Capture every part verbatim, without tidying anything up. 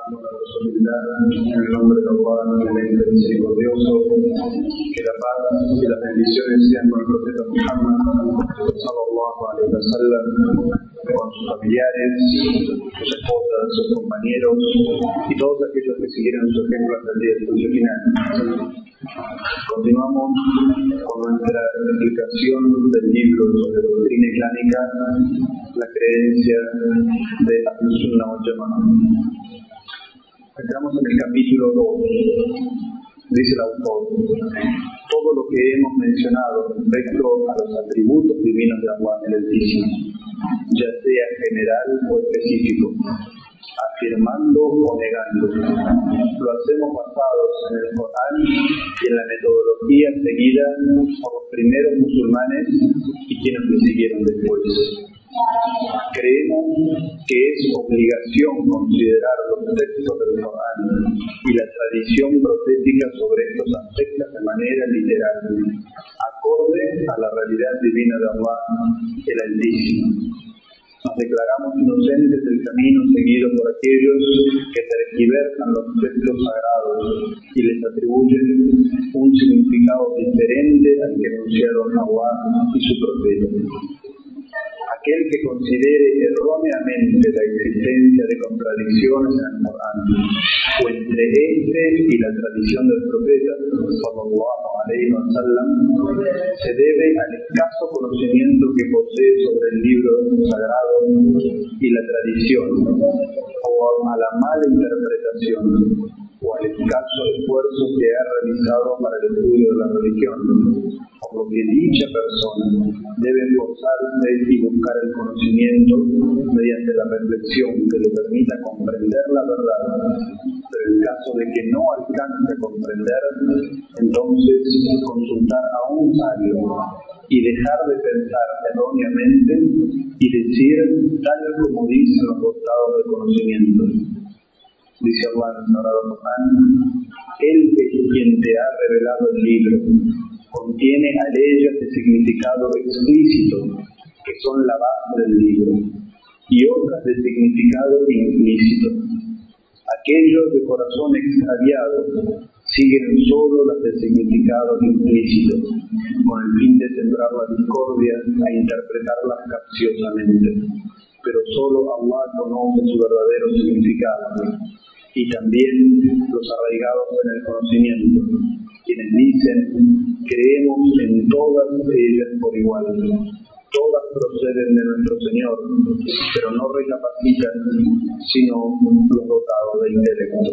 Saludamos a la Rasulillah en el nombre de Allah, clemente misericordioso. Que la paz y las bendiciones sean con el profeta Muhammad sallallahu alaihi wasallam, con sus familiares, sus esposas, sus compañeros y todos aquellos que siguieran su ejemplo hasta el día del juicio final. Continuamos con nuestra explicación del libro sobre doctrina islámica, la creencia de Ahl-Sunnah wal Jamā'ah. Entramos en el capítulo dos. Dice el autor: todo lo que hemos mencionado respecto a los atributos divinos de Allah el Altísimo, ya sea general o específico, afirmando o negando, lo hacemos basados en el Corán y en la metodología seguida por los primeros musulmanes y quienes le siguieron después. Creemos que es obligación considerar los textos del Corán y la tradición profética sobre estos aspectos de manera literal, acorde a la realidad divina de Allah el Altísimo. Nos declaramos inocentes del camino seguido por aquellos que tergiversan los textos sagrados y les atribuyen un significado diferente al que anunciaron Allah y su profeta. Aquel que considere erróneamente la existencia de contradicciones en el Corán o entre este y la tradición del profeta sallallahu alaihi wasallam, se debe al escaso conocimiento que posee sobre el libro sagrado y la tradición, o a la mala interpretación, o al escaso esfuerzo que ha realizado para el estudio de la religión, por lo que dicha persona debe esforzarse y buscar el conocimiento mediante la reflexión que le permita comprender la verdad. Pero en caso de que no alcance a comprender, entonces consultar a un sabio y dejar de pensar erróneamente y decir tal como dicen los dotados de conocimiento. Dice Allah en el Sagrado Corán: Él es quien te ha revelado el libro, contiene aleyas de significado explícito, que son la base del libro, y otras de significado implícito. Aquellos de corazón extraviado siguen solo las de significado implícito, con el fin de sembrar la discordia e interpretarlas capciosamente. Pero solo Allah conoce su verdadero significado, y también los arraigados en el conocimiento, quienes dicen: creemos en todas ellas por igual, todas proceden de nuestro Señor, pero no recapacitan sino los dotados de intelecto.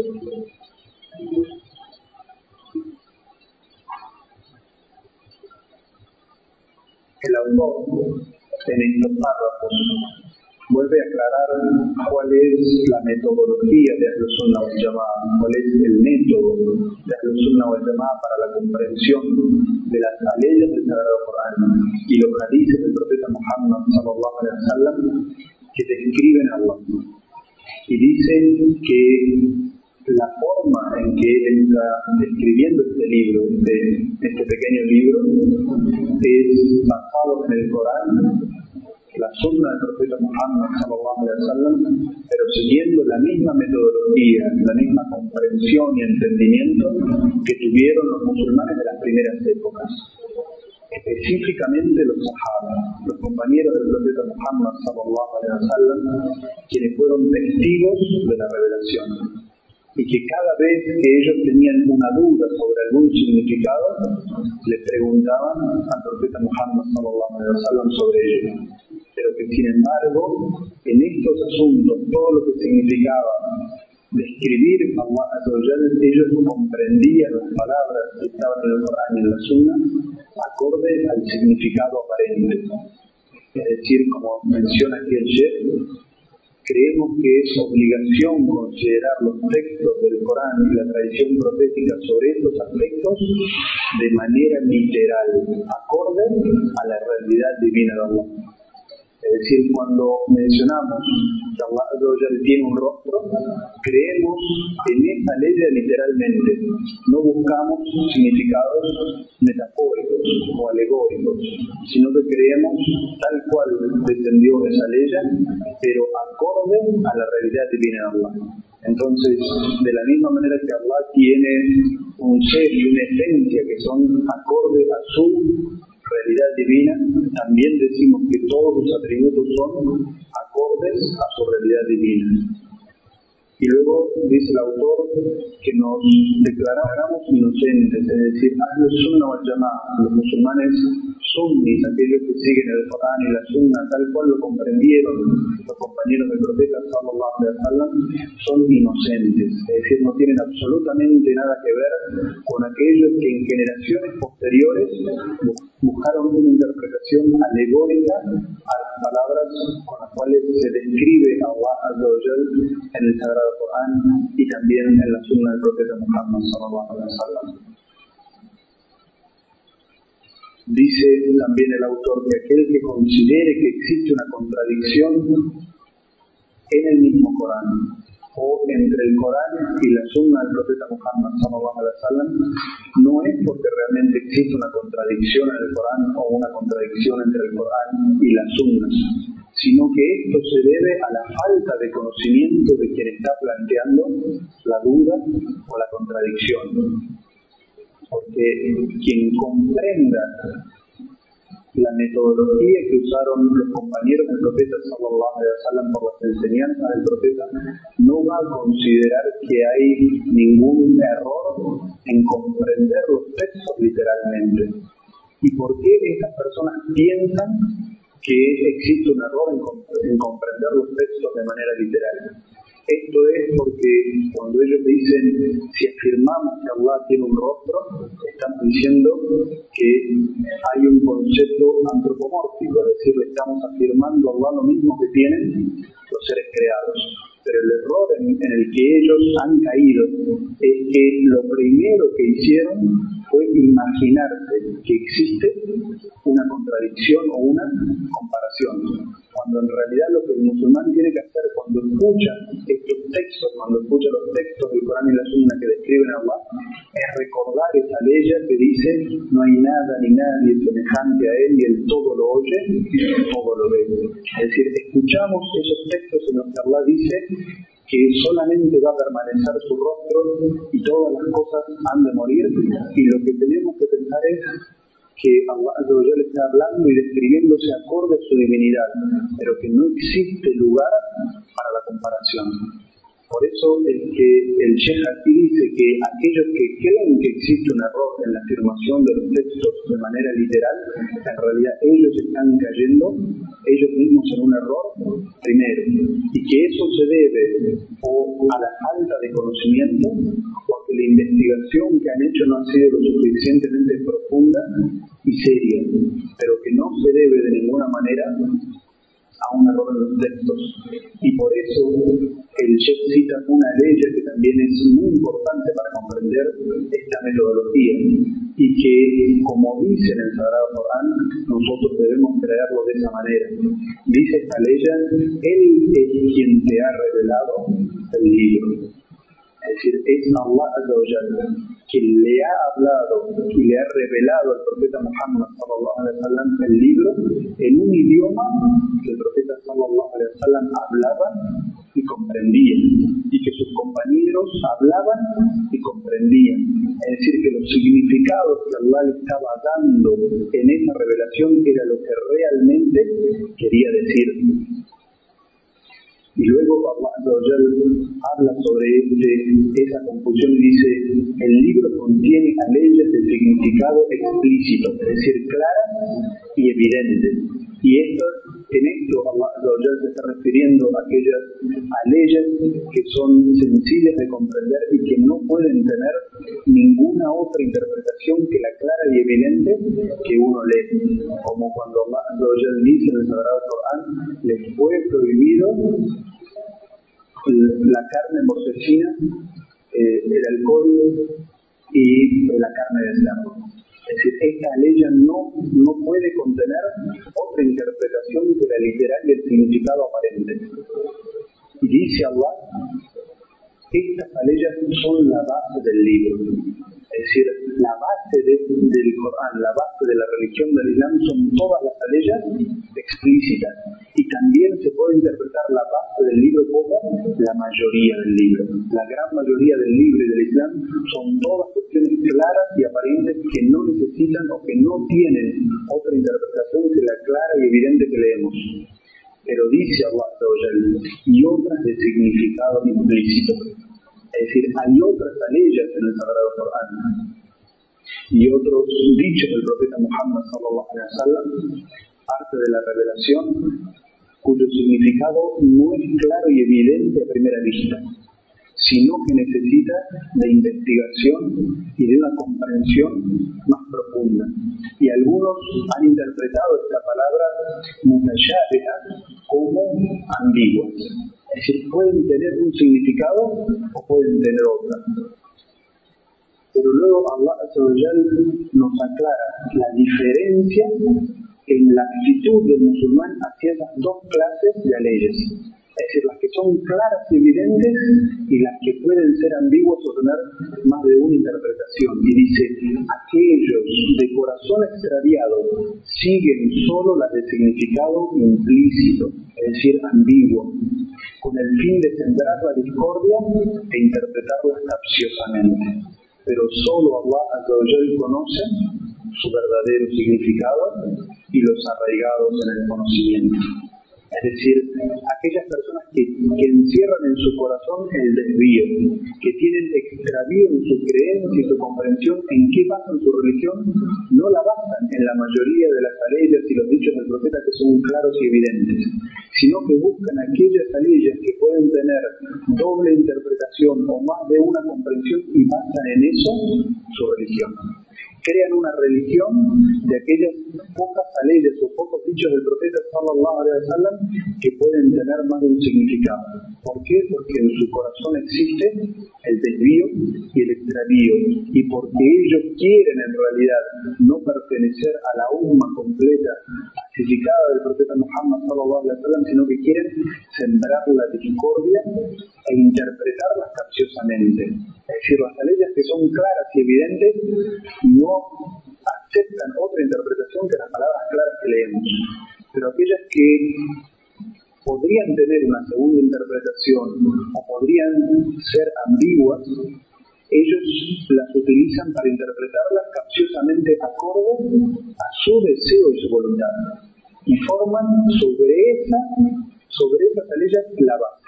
El autor, en estos párrafos, vuelve a aclarar cuál es la metodología de Ahl-Sunnah wal Jamā'ah, cuál es el método de Ahl-Sunnah wal Jamā'ah para la comprensión de las leyes del Sagrado Corán y los hadices del profeta Muhammad sallallahu alaihi wasallam que describen a Allah. Y dice que la forma en que él está escribiendo este libro, este, este pequeño libro, es basado en el Corán, la sunna del profeta Muhammad sallallahu alaihi wasallam, pero siguiendo la misma metodología, la misma comprensión y entendimiento que tuvieron los musulmanes de las primeras épocas, específicamente los sahaba, los compañeros del profeta Muhammad sallallahu alaihi wasallam, quienes fueron testigos de la revelación, y que cada vez que ellos tenían una duda sobre algún significado, le preguntaban al profeta Muhammad sallallahu alaihi wasallam sobre ello. Pero que sin embargo, en estos asuntos, todo lo que significaba describir a Allah Azza wa Jalla, ellos comprendían las palabras que estaban en el Corán y en la Sunna acorde al significado aparente. Es decir, como menciona aquí el Sheikh, creemos que es obligación considerar los textos del Corán y la tradición profética sobre estos aspectos de manera literal, acorde a la realidad divina de Allah. Es decir, cuando mencionamos que Allah tiene un rostro, creemos en esa ley literalmente. No buscamos significados metafóricos o alegóricos, sino que creemos tal cual descendió esa ley, pero acorde a la realidad divina de Allah. Entonces, de la misma manera que Allah tiene un ser y una esencia que son acordes a su realidad divina, también decimos que todos sus atributos son acordes a su realidad divina. Y luego dice el autor que nos declaramos inocentes, es decir, Ahlus Sunnah wal Jama'a, los musulmanes sunnis, aquellos que siguen el Corán y la Sunna tal cual lo comprendieron los compañeros del profeta sallallahu alaihi wasallam, son inocentes, es decir, no tienen absolutamente nada que ver con aquellos que en generaciones posteriores buscaron una interpretación alegórica a las palabras con las cuales se describe a Allah Azza wa Jal en el Sagrado Corán y también en la Sunna del profeta Muhammad sallallahu alaihi wasallam. Dice también el autor que aquel que considere que existe una contradicción en el mismo Corán o entre el Corán y la Sunna del profeta Muhammad sallallahu alaihi wasallam, no es porque realmente existe una contradicción en el Corán o una contradicción entre el Corán y la Sunna, sino que esto se debe a la falta de conocimiento de quien está planteando la duda o la contradicción. Porque quien comprenda la metodología que usaron los compañeros del profeta sallallahu alaihi wasallam por las enseñanzas del profeta, no va a considerar que hay ningún error en comprender los textos literalmente. ¿Y por qué estas personas piensan que existe un error en, en comprender los textos de manera literal? Esto es porque cuando ellos dicen, si afirmamos que Allah tiene un rostro, estamos diciendo que hay un concepto antropomórfico, es decir, estamos afirmando a Allah lo mismo que tienen los seres creados. Pero el error en, en el que ellos han caído es que lo primero que hicieron fue imaginarse que existe una contradicción o una comparación, cuando en realidad lo que el musulmán tiene que hacer cuando escucha estos textos, cuando escucha los textos del Corán y la Sunna que describen a Allah, es recordar esa ley que dice no hay nada ni nadie semejante a él y él todo lo oye y todo lo ve. Es decir, escuchamos esos textos en los que Allah dice que solamente va a permanecer su rostro y todas las cosas han de morir, y lo que tenemos que pensar es que Allah Azza wa Jalla está hablando y describiéndose acorde a su divinidad, pero que no existe lugar para la comparación. Por eso es que el Sheikh aquí dice que aquellos que creen que existe un error en la afirmación de los textos de manera literal, en realidad ellos están cayendo ellos mismos en un error primero, y que eso se debe o a la falta de conocimiento o a que la investigación que han hecho no ha sido lo suficientemente profunda y seria, pero que no se debe de ninguna manera a un error en los textos. Y por eso el Sheikh cita una ley que también es muy importante para comprender esta metodología y que, como dice en el Sagrado Corán, nosotros debemos creerlo de esa manera. Dice esta ley, Él es quien te ha revelado el libro. Es decir, es Allah Azza wa Jalla quien le ha hablado y le ha revelado al profeta Muhammad sallallahu alaihi wasallam el libro en un idioma que el profeta sallallahu alaihi wasallam hablaba y comprendía, y que sus compañeros hablaban y comprendían. Es decir, que los significados que Allah le estaba dando en esa revelación era lo que realmente quería decir. Y luego Allah habla sobre este, esa confusión y dice, el libro contiene a leyes de significado explícito, es decir, claras y evidentes. Y esto, en esto Allah se está refiriendo a aquellas a leyes que son sencillas de comprender y que no pueden tener ninguna otra interpretación que la clara y evidente que uno lee. Como cuando Allah dice en el Sagrado Corán, les fue prohibido la carne morcecina, eh, el alcohol y la carne de cerdo. Es decir, esta ley no, no puede contener otra interpretación que la literal y el significado aparente. Y dice Allah, estas leyes son la base del libro. Es decir, la base de, del Corán, la base de la religión del Islam son todas las leyes explícitas. Y también se puede interpretar la base del libro como la mayoría del libro. La gran mayoría del libro y del Islam son todas cuestiones claras y aparentes que no necesitan o que no tienen otra interpretación que la clara y evidente que leemos. Pero dice Allah Azza wa Jalla, y otras de significado implícito. Es decir, hay otras aleyas en el Sagrado Corán y otros dichos del profeta Muhammad sallallahu alaihi wasallam, parte de la revelación, cuyo significado no es claro y evidente a primera vista, sino que necesita de investigación y de una comprensión más profunda. Y algunos han interpretado esta palabra mutashabiha como ambigua. Es decir, pueden tener un significado o pueden tener otra. Pero luego Allah Azza wa Jalla nos aclara la diferencia en la actitud del musulmán hacia esas dos clases de leyes. Es decir, las que son claras y evidentes y las que pueden ser ambiguas o tener más de una interpretación. Y dice, aquellos de corazón extraviado siguen solo las de significado implícito, es decir, ambiguo, con el fin de sembrar la discordia e interpretarlas capciosamente. Pero solo Allah Azza wa Jalla conoce su verdadero significado y los arraigados en el conocimiento. Es decir, aquellas personas que, que encierran en su corazón el desvío, que tienen extravío en su creencia y su comprensión en qué basan su religión, no la basan en la mayoría de las aleyas y los dichos del profeta que son claros y evidentes, sino que buscan aquellas aleyas que pueden tener doble interpretación o más de una comprensión y basan en eso su religión. Crean una religión de aquellas pocas aleyas o pocos dichos del profeta sallallahu alaihi wasallam que pueden tener más de un significado. ¿Por qué? Porque en su corazón existe el desvío y el extravío, y porque ellos quieren en realidad no pertenecer a la umma completa pacificada del profeta Muhammad sallallahu alaihi wasallam, sino que quieren sembrar la discordia e interpretarlas capciosamente. Es decir, las aleyas que son claras y evidentes no aceptan otra interpretación que las palabras claras que leemos, pero aquellas que podrían tener una segunda interpretación o podrían ser ambiguas, ellos las utilizan para interpretarlas capciosamente acorde a su deseo y su voluntad, y forman sobre esa sobre esas aleyas la base.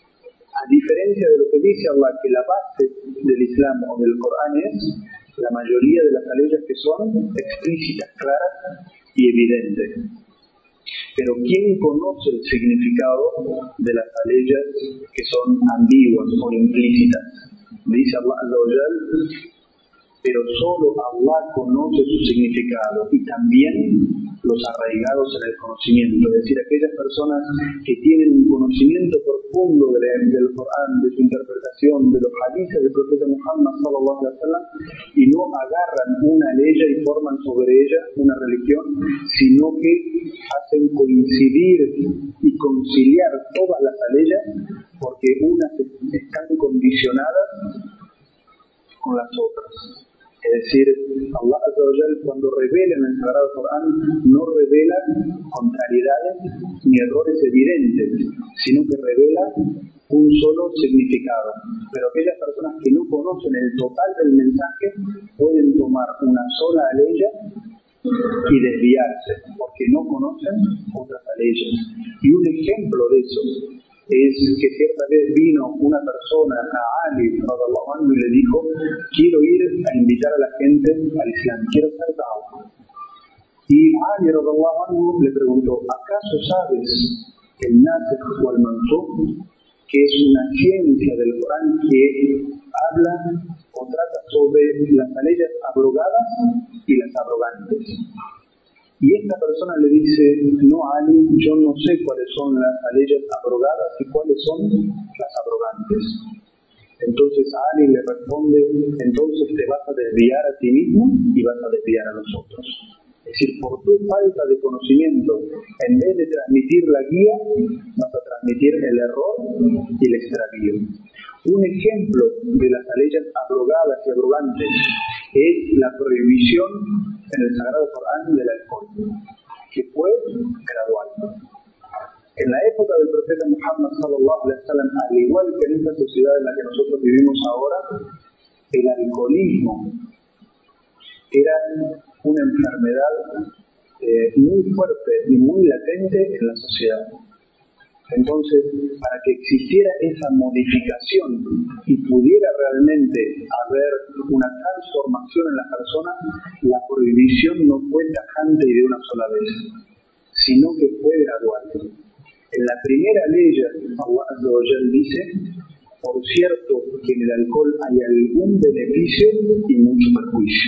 A diferencia de lo que dice Allah, que la base del Islam o del Corán es la mayoría de las aleyas que son explícitas, claras y evidentes. Pero ¿quién conoce el significado de las aleyas que son ambiguas o implícitas? Dice Allah Azza wa Jalla, pero solo Allah conoce su significado y también los arraigados en el conocimiento, es decir, aquellas personas que tienen un conocimiento profundo de la, del Corán, de su interpretación, de los hadices del profeta Muhammad sallallahu alaihi wasallam, y no agarran una ley y forman sobre ella una religión, sino que hacen coincidir y conciliar todas las aleyas, porque unas están condicionadas con las otras. Es decir, Allah Azza wa Jalla, cuando revela en el Sagrado Corán, no revela contrariedades ni errores evidentes, sino que revela un solo significado. Pero aquellas personas que no conocen el total del mensaje pueden tomar una sola aleya y desviarse, porque no conocen otras aleyas. Y un ejemplo de eso es que cierta vez vino una persona a Ali radhiyallahu anhu y le dijo: quiero ir a invitar a la gente al Islam, quiero ser da'wah. Y Ali radhiyallahu anhu le preguntó: ¿acaso sabes el nasikh o el mansukh, que es una ciencia del Corán que habla o trata sobre las aleyas abrogadas y las abrogantes? Y esta persona le dice: no, Ali, yo no sé cuáles son las aleyas abrogadas y cuáles son las abrogantes. Entonces Ali le responde: entonces te vas a desviar a ti mismo y vas a desviar a nosotros. Es decir, por tu falta de conocimiento, en vez de transmitir la guía, vas a transmitir el error y el extravío. Un ejemplo de las aleyas abrogadas y abrogantes es la prohibición en el Sagrado Corán del alcohol, que fue gradual. En la época del profeta Muhammad sallallahu alaihi wasallam, al igual que en esta sociedad en la que nosotros vivimos ahora, el alcoholismo era una enfermedad eh, muy fuerte y muy latente en la sociedad. Entonces, para que existiera esa modificación y pudiera realmente haber una transformación en la persona, la prohibición no fue tajante y de una sola vez, sino que fue gradual. En la primera ley, Allah Azza wa Jal dice: por cierto que en el alcohol hay algún beneficio y mucho perjuicio.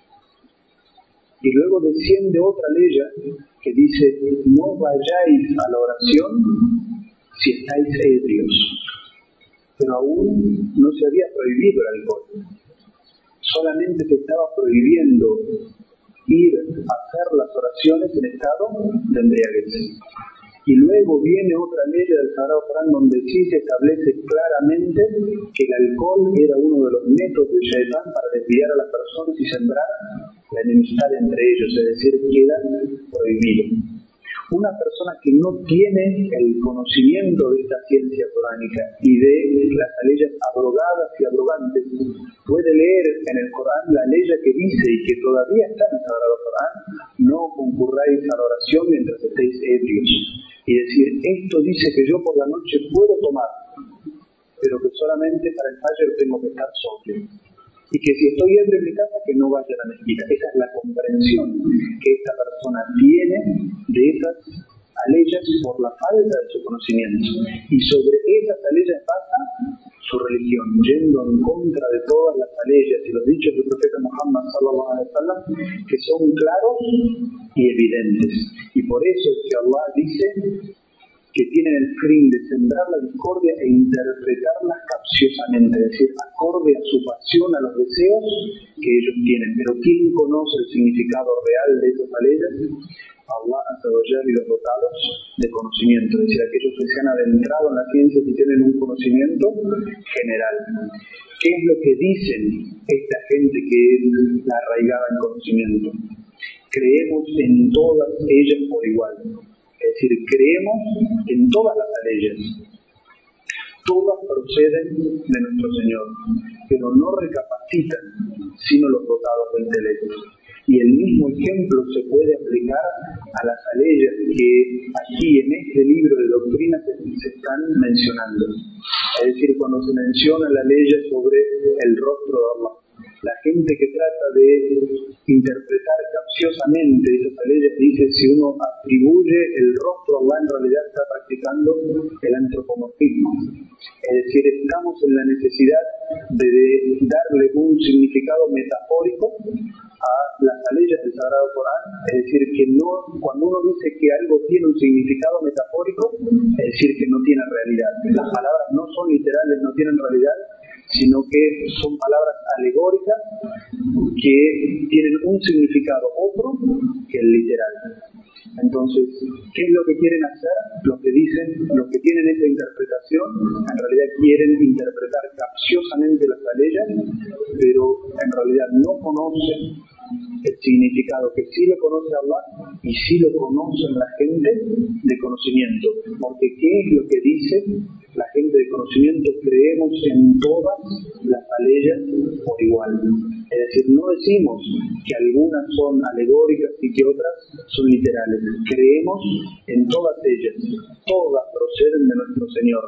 Y luego desciende otra ley que dice: no vayáis a la oración si estáis ebrios. Pero aún no se había prohibido el alcohol. Solamente se estaba prohibiendo ir a hacer las oraciones en estado de embriaguez. Y luego viene otra ley del Sagrado Corán donde sí se establece claramente que el alcohol era uno de los métodos de Shaitán para desviar a las personas y sembrar la enemistad entre ellos, es decir, queda prohibido. Una persona que no tiene el conocimiento de esta ciencia coránica y de las leyes abrogadas y abrogantes, puede leer en el Corán la ley que dice, y que todavía está en el Sagrado Corán: no concurráis a la oración mientras estéis ebrios. Y decir: esto dice que yo por la noche puedo tomar, pero que solamente para el Fajr tengo que estar sobrio. Y que si estoy ebrio en mi casa, que no vaya a la mezquita. Esa es la comprensión que esta persona tiene de esas leyes por la falta de su conocimiento. Y sobre esas leyes basa su religión, yendo en contra de todas las leyes y los dichos del profeta Muhammad sallallahu alaihi wasallam, que son claros y evidentes. Y por eso es que Allah dice que tienen el fin de sembrar la discordia e interpretarlas capciosamente, es decir, acorde a su pasión, a los deseos que ellos tienen. Pero ¿quién conoce el significado real de esas leyes? Allah Azza wa Jalla y los dotados de conocimiento, es decir, aquellos que se han adentrado en la ciencia y tienen un conocimiento general. ¿Qué es lo que dicen esta gente que es la arraigada en conocimiento? Creemos en todas ellas por igual. Es decir, creemos en todas las leyes. Todas proceden de nuestro Señor, pero no recapacitan sino los dotados de intelecto. Y el mismo ejemplo se puede aplicar a las leyes que aquí en este libro de doctrina se, se están mencionando. Es decir, cuando se menciona la ley sobre el rostro de Allah, la gente que trata de interpretar capciosamente esas leyes dice: si uno atribuye el rostro a Allah, en realidad está practicando el antropomorfismo. Es decir, estamos en la necesidad de, de darle un significado metafórico a las leyes del Sagrado Corán. Es decir, que no, cuando uno dice que algo tiene un significado metafórico, es decir, que no tiene realidad. Las palabras no son literales, no tienen realidad, sino que son palabras alegóricas que tienen un significado otro que el literal. Entonces, ¿qué es lo que quieren hacer? Los que dicen, los que tienen esa interpretación, en realidad quieren interpretar capciosamente las leyes, pero en realidad no conocen el significado que sí lo conoce Allah y sí lo conocen la gente de conocimiento. Porque ¿qué es lo que dice la gente de conocimiento? Creemos en todas las leyes por igual. Es decir, no decimos que algunas son alegóricas y que otras son literales. Creemos en todas ellas. Todas proceden de nuestro Señor.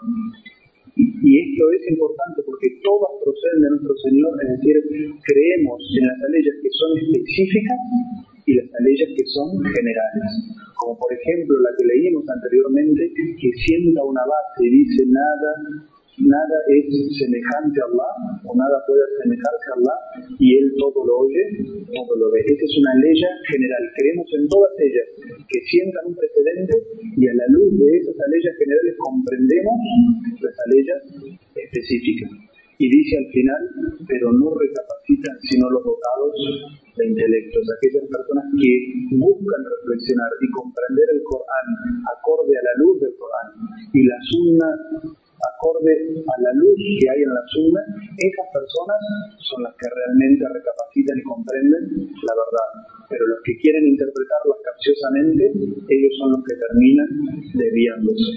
Y esto es importante porque todas proceden de nuestro Señor, es decir, creemos en las leyes que son específicas y las leyes que son generales. Como por ejemplo la que leímos anteriormente, que sienta una base y dice: nada, nada es semejante a Allah, o nada puede asemejarse a Allah, y Él todo lo oye, todo lo ve. Esa es una ley general. Creemos en todas ellas que sientan un precedente, y a la luz de esas leyes generales comprendemos las leyes específicas. Y dice al final: pero no recapacitan sino los dotados de intelectos, aquellas personas que buscan reflexionar y comprender el Corán acorde a la luz del Corán y la Sunna acorde a la luz que hay en la Sunna, Esas personas son las que realmente recapacitan y comprenden la verdad. Pero los que quieren interpretarlas capciosamente, ellos son los que terminan desviándose.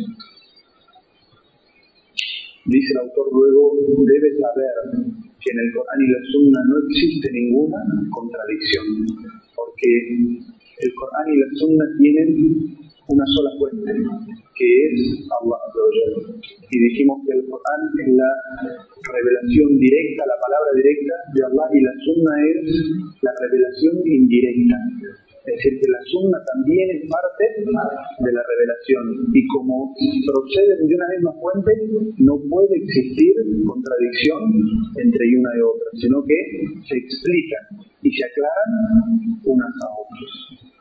Dice el autor luego, debe saber que en el Corán y la Sunna no existe ninguna contradicción, porque el Corán y la Sunna tienen una sola fuente, que es Allah Azza wa Jalla. Y dijimos que el Corán es la revelación directa, la palabra directa de Allah, y la Sunna es la revelación indirecta. Es decir, que la Sunna también es parte de la revelación, y como proceden de una misma fuente, no puede existir contradicción entre una y otra, sino que se explican y se aclaran unas a otras.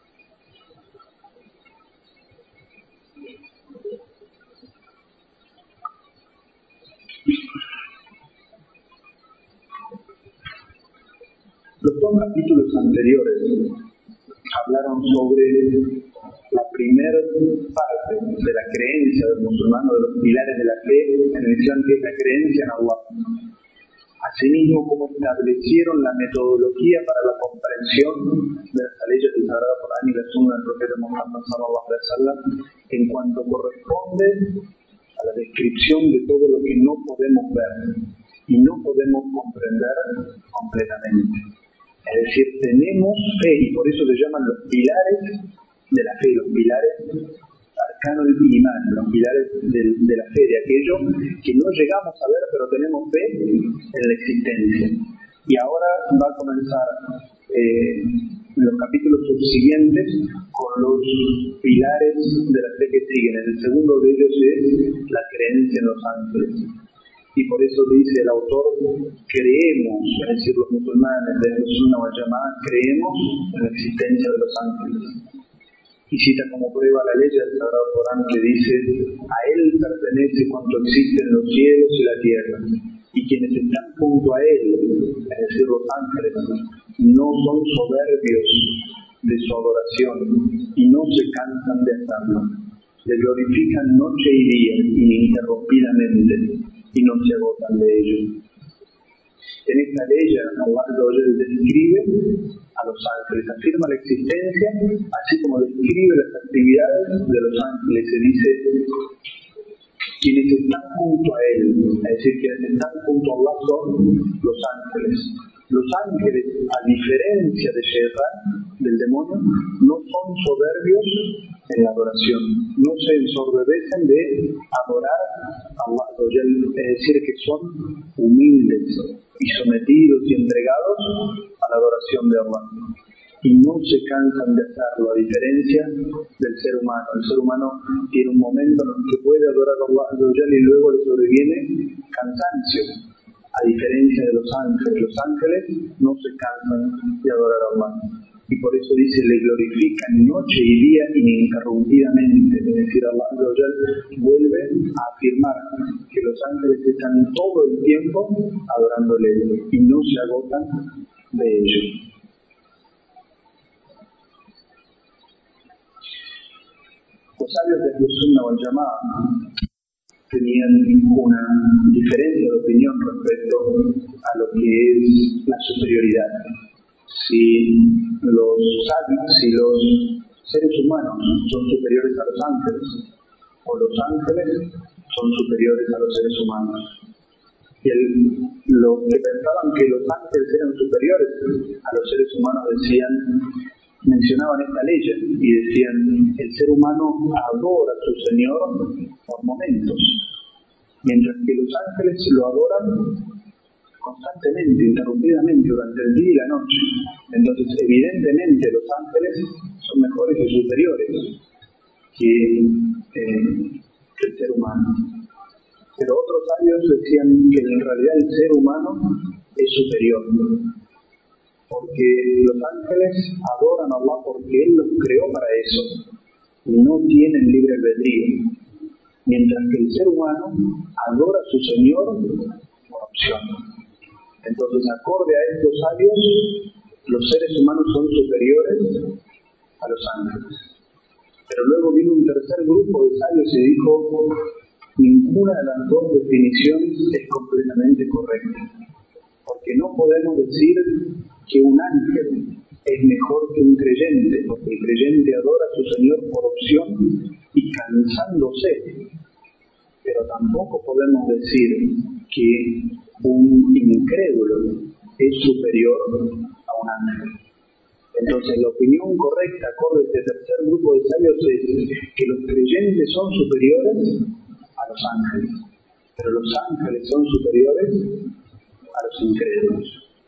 Los dos capítulos anteriores hablaron sobre la primera parte de la creencia del musulmán, de los pilares de la fe en el Islam, que es la creencia en Allah. Asimismo, como establecieron la metodología para la comprensión de las leyes del Sagrado Corán y la Sunna del profeta Muhammad sallallahu alaihi wasallam, en cuanto corresponde a la descripción de todo lo que no podemos ver y no podemos comprender completamente. Es decir, tenemos fe, y por eso se llaman los pilares de la fe, los pilares arcano del imán, los pilares de, de la fe, de aquello que no llegamos a ver, pero tenemos fe en la existencia. Y ahora va a comenzar eh, los capítulos subsiguientes con los pilares de la fe que siguen. El segundo de ellos es la creencia en los ángeles. Y por eso dice el autor, creemos, es decir, los musulmanes de la Sunna wal Jama'a, creemos en la existencia de los ángeles. Y cita como prueba la ley del Sagrado Corán que dice, a él pertenece cuanto existe en los cielos y la tierra, y quienes están junto a él, es decir, los ángeles, no son soberbios de su adoración y no se cansan de hacerlo. Le glorifican noche y día ininterrumpidamente y no se agotan de ello. En esta ley Allah describe a los ángeles, afirma la existencia, así como describe las actividades de los ángeles. Se dice, quienes están junto a él, es decir, quienes están junto a Allah son los ángeles. Los ángeles, a diferencia de Shaitan, del demonio, no son soberbios en la adoración, no se ensoberbecen de adorar a Allah, es decir, que son humildes y sometidos y entregados a la adoración de Allah, y no se cansan de hacerlo, a diferencia del ser humano. El ser humano tiene un momento en el que puede adorar a Allah y luego le sobreviene cansancio, a diferencia de los ángeles. Los ángeles no se cansan de adorar a Allah, y por eso dice, le glorifican noche y día ininterrumpidamente. Es decir, Allah vuelve a afirmar que los ángeles están todo el tiempo adorándole y no se agotan de ello. Los sabios de Sunna wal Jama'a tenían una diferencia de opinión respecto a lo que es la superioridad. Si los sabios, si los seres humanos son superiores a los ángeles, o los ángeles son superiores a los seres humanos. Y el, los que pensaban que los ángeles eran superiores a los seres humanos decían, mencionaban esta ley y decían, el ser humano adora a su Señor por momentos, mientras que los ángeles lo adoran constantemente, interrumpidamente, durante el día y la noche. Entonces, evidentemente, los ángeles son mejores y superiores que, eh, que el ser humano. Pero otros sabios decían que en realidad el ser humano es superior, porque los ángeles adoran a Allah porque Él los creó para eso y no tienen libre albedrío, mientras que el ser humano adora a su Señor por opción. Entonces, acorde a estos sabios, los seres humanos son superiores a los ángeles. Pero luego vino un tercer grupo de sabios y dijo, ninguna de las dos definiciones es completamente correcta. podemos decir que un ángel es mejor que un creyente, porque el creyente adora a su Señor por opción y cansándose. Pero tampoco podemos decir que un incrédulo es superior a un ángel. Entonces, la opinión correcta, acorde a este tercer grupo de sabios, es que los creyentes son superiores a los ángeles, pero los ángeles son superiores a los incrédulos.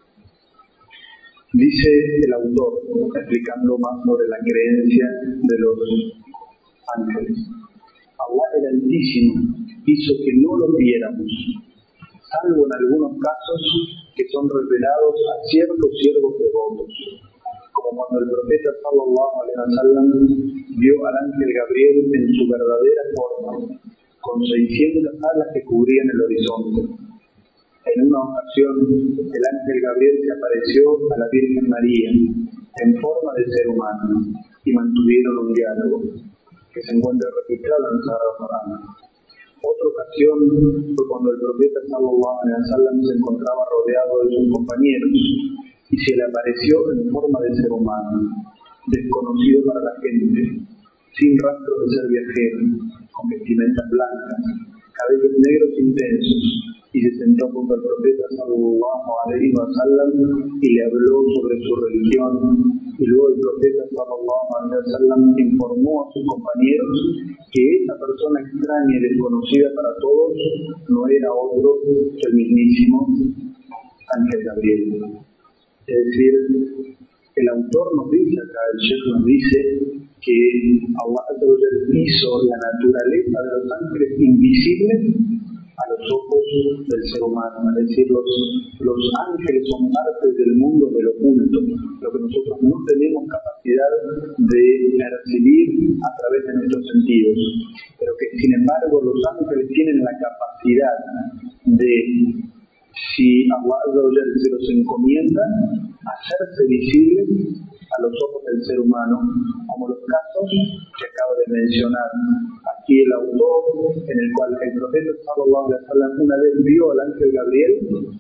Dice el autor, explicando más sobre la creencia de los ángeles: Allah el Altísimo hizo que no lo viéramos, salvo en algunos casos que son revelados a ciertos siervos devotos, como cuando el profeta sallallahu alaihi wasallam vio al ángel Gabriel en su verdadera forma, con seiscientas alas que cubrían el horizonte. En una ocasión, el ángel Gabriel se apareció a la Virgen María en forma de ser humano y mantuvieron un diálogo que se encuentra registrado en el Sagrado Corán. Otra ocasión fue cuando el profeta sallallahu alaihi wasallam se encontraba rodeado de sus compañeros y se le apareció en forma de ser humano, desconocido para la gente, sin rastro de ser viajero, con vestimentas blancas, cabellos negros intensos, y se sentó junto al profeta sallallahu alaihi wasallam y le habló sobre su religión. Y luego el profeta sallallahu alaihi wasallam informó a sus compañeros que esa persona extraña y desconocida para todos no era otro que el mismísimo ángel Gabriel. Es decir, el autor nos dice acá, el Sheikh nos dice que Allah hizo la naturaleza de los ángeles invisible a los ojos del ser humano. Es decir, los, los ángeles son parte del mundo del oculto, lo que nosotros no tenemos capacidad de percibir a través de nuestros sentidos, pero que sin embargo los ángeles tienen la capacidad de, si Allah se los encomienda, hacerse visibles a los ojos del ser humano, como los casos que acabo de mencionar aquí el autor, en el cual el profeta sallallahu alaihi wasallam una vez vio al ángel Gabriel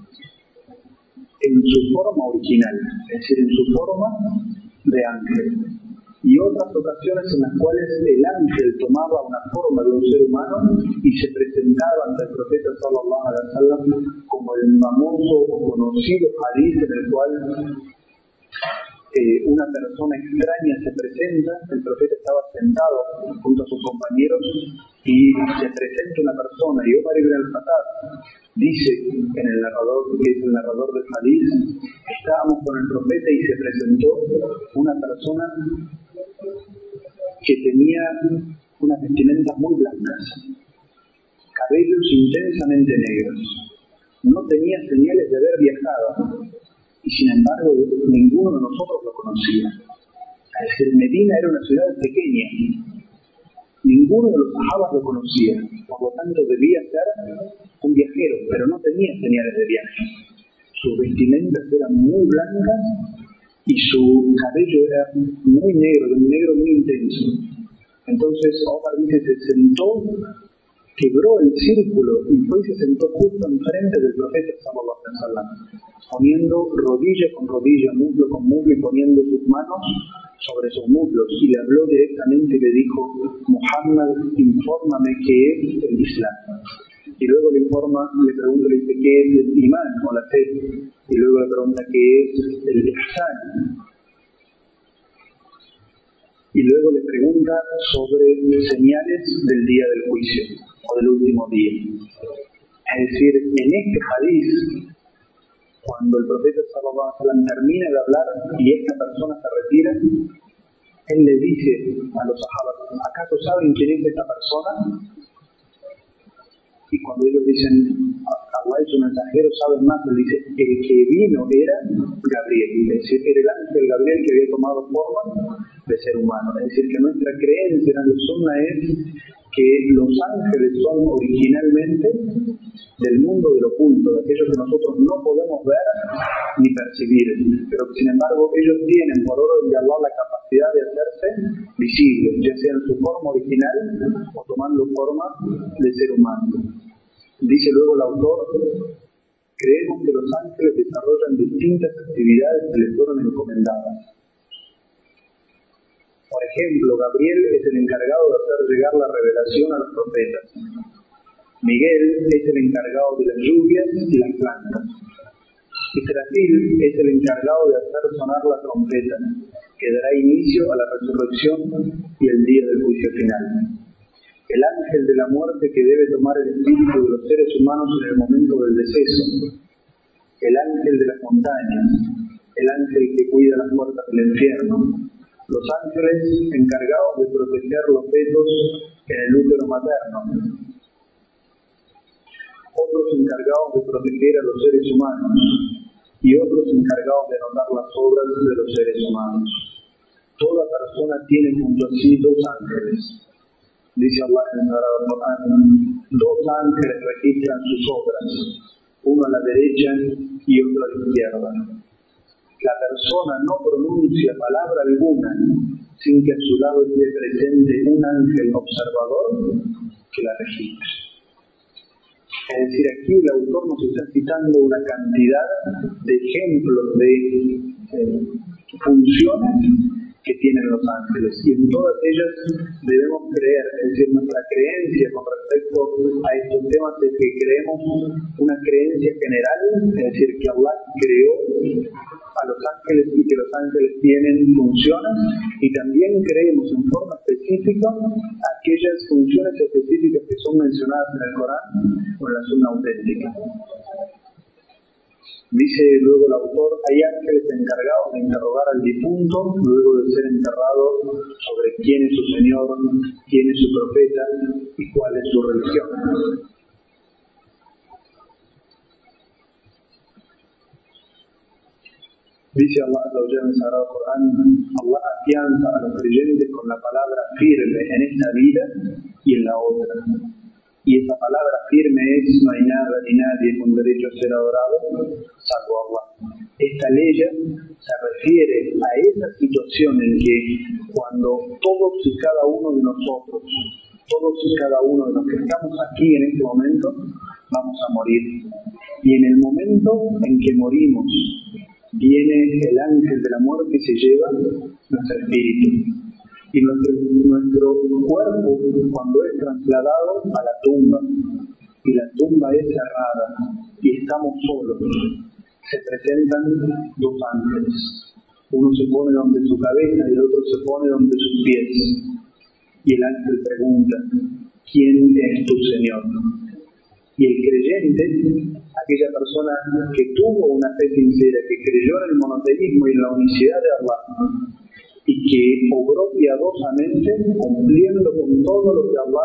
en su forma original, es decir, en su forma de ángel, y otras ocasiones en las cuales el ángel tomaba una forma de un ser humano y se presentaba ante el profeta sallallahu alaihi wasallam, como el famoso o conocido hadith en el cual Eh, una persona extraña se presenta, el profeta estaba sentado junto a sus compañeros y se presenta una persona, y Omar ibn al-Khattab dice en el narrador, que es el narrador del hadith, estábamos con el profeta y se presentó una persona que tenía unas vestimentas muy blancas, cabellos intensamente negros, no tenía señales de haber viajado, y sin embargo ninguno de nosotros lo conocía. Es decir, Medina era una ciudad pequeña, ninguno de los sahabas lo conocía, por lo tanto debía ser un viajero, pero no tenía señales de viaje. Sus vestimentas eran muy blancas y su cabello era muy negro, de un negro muy intenso. Entonces Omar dice, se sentó, quebró el círculo y fue y se sentó justo enfrente del profeta sallallahu alaihi wasallam, poniendo rodilla con rodilla, muslo con muslo, y poniendo sus manos sobre sus muslos, y le habló directamente y le dijo: Muhammad, infórmame qué es el Islam. Y luego le informa, le pregunta, le dice qué es el imán o la fe, y luego le pregunta qué es el ihsan, y luego le pregunta sobre señales del día del juicio o del último día. Es decir, en este hadith, cuando el profeta sallallahu alaihi wasallam termina de hablar y esta persona se retira, él le dice a los sahabas: ¿acaso saben quién es esta persona? Y cuando ellos dicen: Allah es un mensajero, ¿saben más? Él dice: el que vino era Gabriel, es decir, era el ángel Gabriel que había tomado forma de ser humano. Es decir, que nuestra creencia en la sunna es que los ángeles son originalmente del mundo del oculto, de aquellos que nosotros no podemos ver ni percibir, pero que sin embargo ellos tienen por orden de Allah la capacidad de hacerse visibles, ya sea en su forma original o tomando forma de ser humano. Dice luego el autor creemos que los ángeles desarrollan distintas actividades que les fueron encomendadas. Por ejemplo, Gabriel es el encargado de hacer llegar la revelación a los profetas. Miguel es el encargado de las lluvias y las plantas. Israfil es el encargado de hacer sonar la trompeta, que dará inicio a la resurrección y el día del juicio final. El ángel de la muerte que debe tomar el espíritu de los seres humanos en el momento del deceso. El ángel de las montañas. El ángel que cuida las puertas del infierno. Los ángeles encargados de proteger los fetos en el útero materno. Otros encargados de proteger a los seres humanos y otros encargados de anotar las obras de los seres humanos. Toda persona tiene junto a sí dos ángeles. Dice Allah en el Sagrado Corán, dos ángeles registran sus obras, uno a la derecha y otro a la izquierda. La persona no pronuncia palabra alguna sin que a su lado esté presente un ángel observador que la registre. Es decir, aquí el autor nos está citando una cantidad de ejemplos de eh, funciones que tienen los ángeles, y en todas ellas debemos creer. Es decir, nuestra creencia con respecto a estos temas es que creemos una creencia general, es decir, que Allah creó a los ángeles y que los ángeles tienen funciones, y también creemos en forma específica aquellas funciones específicas que son mencionadas en el Corán o en la Sunna auténtica. Dice luego el autor, hay ángeles encargados de interrogar al difunto luego de ser enterrado sobre quién es su Señor, quién es su profeta y cuál es su religión. Dice Allah en el Sagrado Corán, Allah afianza a los creyentes con la palabra firme en esta vida y en la otra. Y esa palabra firme es: no hay nada ni nadie con derecho a ser adorado salvo Allah. Esta ley se refiere a esa situación en que cuando todos y cada uno de nosotros, todos y cada uno de los que estamos aquí en este momento, vamos a morir. Y en el momento en que morimos, viene el ángel de la muerte y se lleva nuestro espíritu. Y nuestro, nuestro cuerpo, cuando es trasladado a la tumba, y la tumba es cerrada, y estamos solos, se presentan dos ángeles. Uno se pone donde su cabeza y el otro se pone donde sus pies. Y el ángel pregunta: ¿quién es tu Señor? Y el creyente, aquella persona que tuvo una fe sincera, que creyó en el monoteísmo y en la unicidad de Allah, y que obró piadosamente, cumpliendo con todo lo que Allah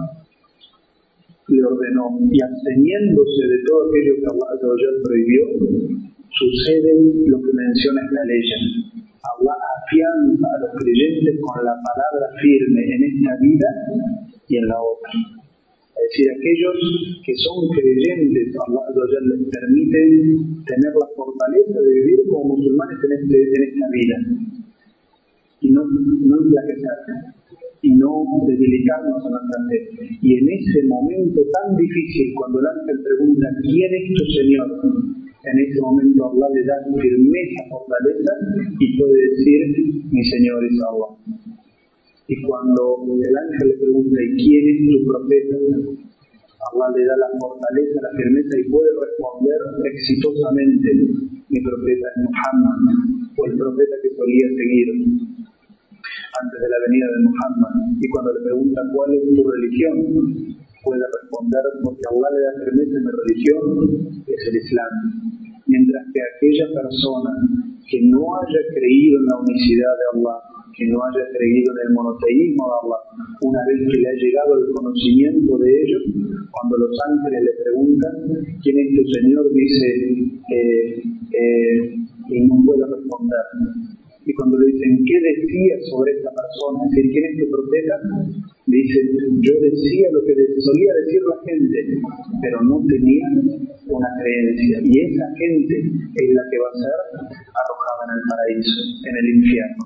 le ordenó y absteniéndose de todo aquello que Allah prohibió, sucede lo que menciona esta ley. Allah afianza a los creyentes con la palabra firme en esta vida y en la otra. Es decir, aquellos que son creyentes, Allah les permite tener la fortaleza de vivir como musulmanes en, este, en esta vida. Y no, no enflaquecer, y no debilitarnos a nuestra fe. Y en ese momento tan difícil, cuando el ángel pregunta: ¿quién es tu Señor?, en ese momento Allah le da firmeza, fortaleza, y puede decir: mi Señor es Allah. Y cuando el ángel le pregunta: ¿y quién es tu profeta?, Allah le da la fortaleza, la firmeza, y puede responder exitosamente: mi profeta es Muhammad, o el profeta que solía seguir antes de la venida de Muhammad. Y cuando le pregunta: ¿cuál es tu religión?, puede responder: porque Allah le da firmeza en mi religión, es el Islam. Mientras que aquella persona que no haya creído en la unicidad de Allah, que no haya creído en el monoteísmo de Allah, una vez que le ha llegado el conocimiento de ello, cuando los ángeles le preguntan: ¿quién es tu Señor?, dice eh, eh, y no puede responder. Y cuando le dicen: ¿qué decías sobre esta persona?, es decir, ¿quién es tu profeta?, dice: yo decía lo que solía decir la gente, pero no tenía una creencia. Y esa gente es la que va a ser arrojada en el paraíso, en el infierno.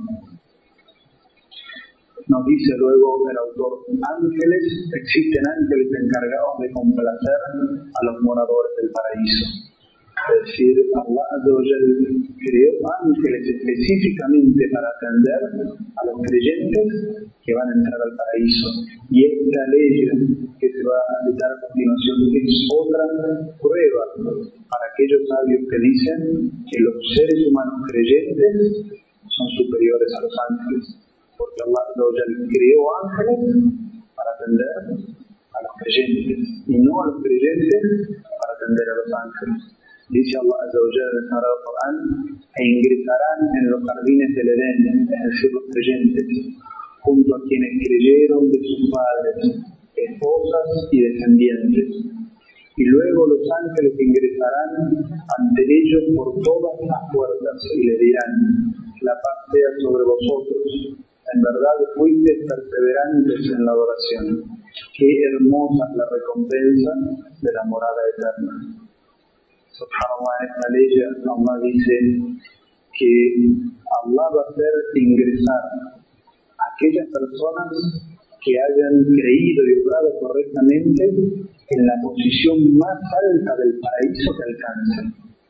Nos dice luego el autor: ángeles, existen ángeles encargados de complacer a los moradores del paraíso. Es decir, Allah Azza wa Jal creó ángeles específicamente para atender a los creyentes que van a entrar al paraíso. Y esta ley que se va a citar a continuación es otra prueba para aquellos sabios que dicen que los seres humanos creyentes son superiores a los ángeles, porque Allah Azza wa Jal creó ángeles para atender a los creyentes y no a los creyentes para atender a los ángeles. Dice Allah Azza wa Jalla en el Sagrado Corán: e ingresarán en los jardines del Edén, es decir, los creyentes, junto a quienes creyeron de sus padres, esposas y descendientes. Y luego los ángeles ingresarán ante ellos por todas las puertas y les dirán: la paz sea sobre vosotros. En verdad fuisteis perseverantes en la adoración. Qué hermosa es la recompensa de la morada eterna. Subhanallah, en esta ley Allah dice que Allah va a hacer ingresar a aquellas personas que hayan creído y obrado correctamente en la posición más alta del paraíso que alcancen.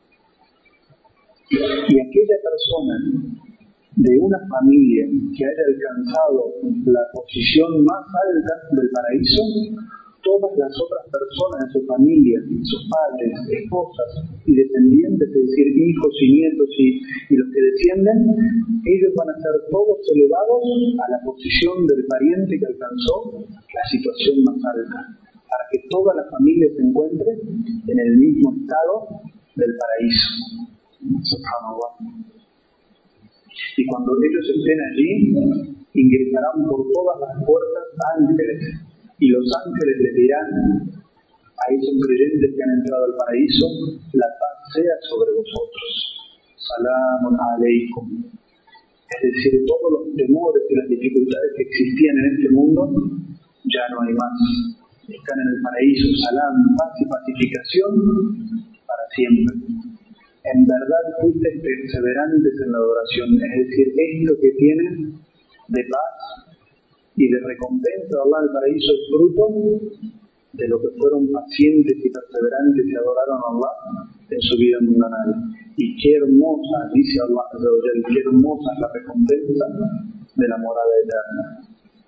Y aquella persona de una familia que haya alcanzado la posición más alta del paraíso, todas las otras personas de su familia, sus padres, esposas y descendientes, es decir, hijos y nietos y, y los que descienden, ellos van a ser todos elevados a la posición del pariente que alcanzó la situación más alta, para que toda la familia se encuentre en el mismo estado del paraíso. Subhanallah. Y cuando ellos estén allí, ingresarán por todas las puertas ángeles, y los ángeles les dirán a esos creyentes que han entrado al paraíso: la paz sea sobre vosotros. Salamun aleikum. Es decir, todos los temores y las dificultades que existían en este mundo ya no hay más. Están en el paraíso. Salam, paz y pacificación para siempre. En verdad fuisteis perseverantes en la adoración, es decir, esto que tienen de paz y de recompensa de Allah al paraíso es fruto de lo que fueron pacientes y perseverantes y adoraron a Allah en su vida mundanal. Y qué hermosa, dice Allah, qué hermosa es la recompensa de la morada eterna.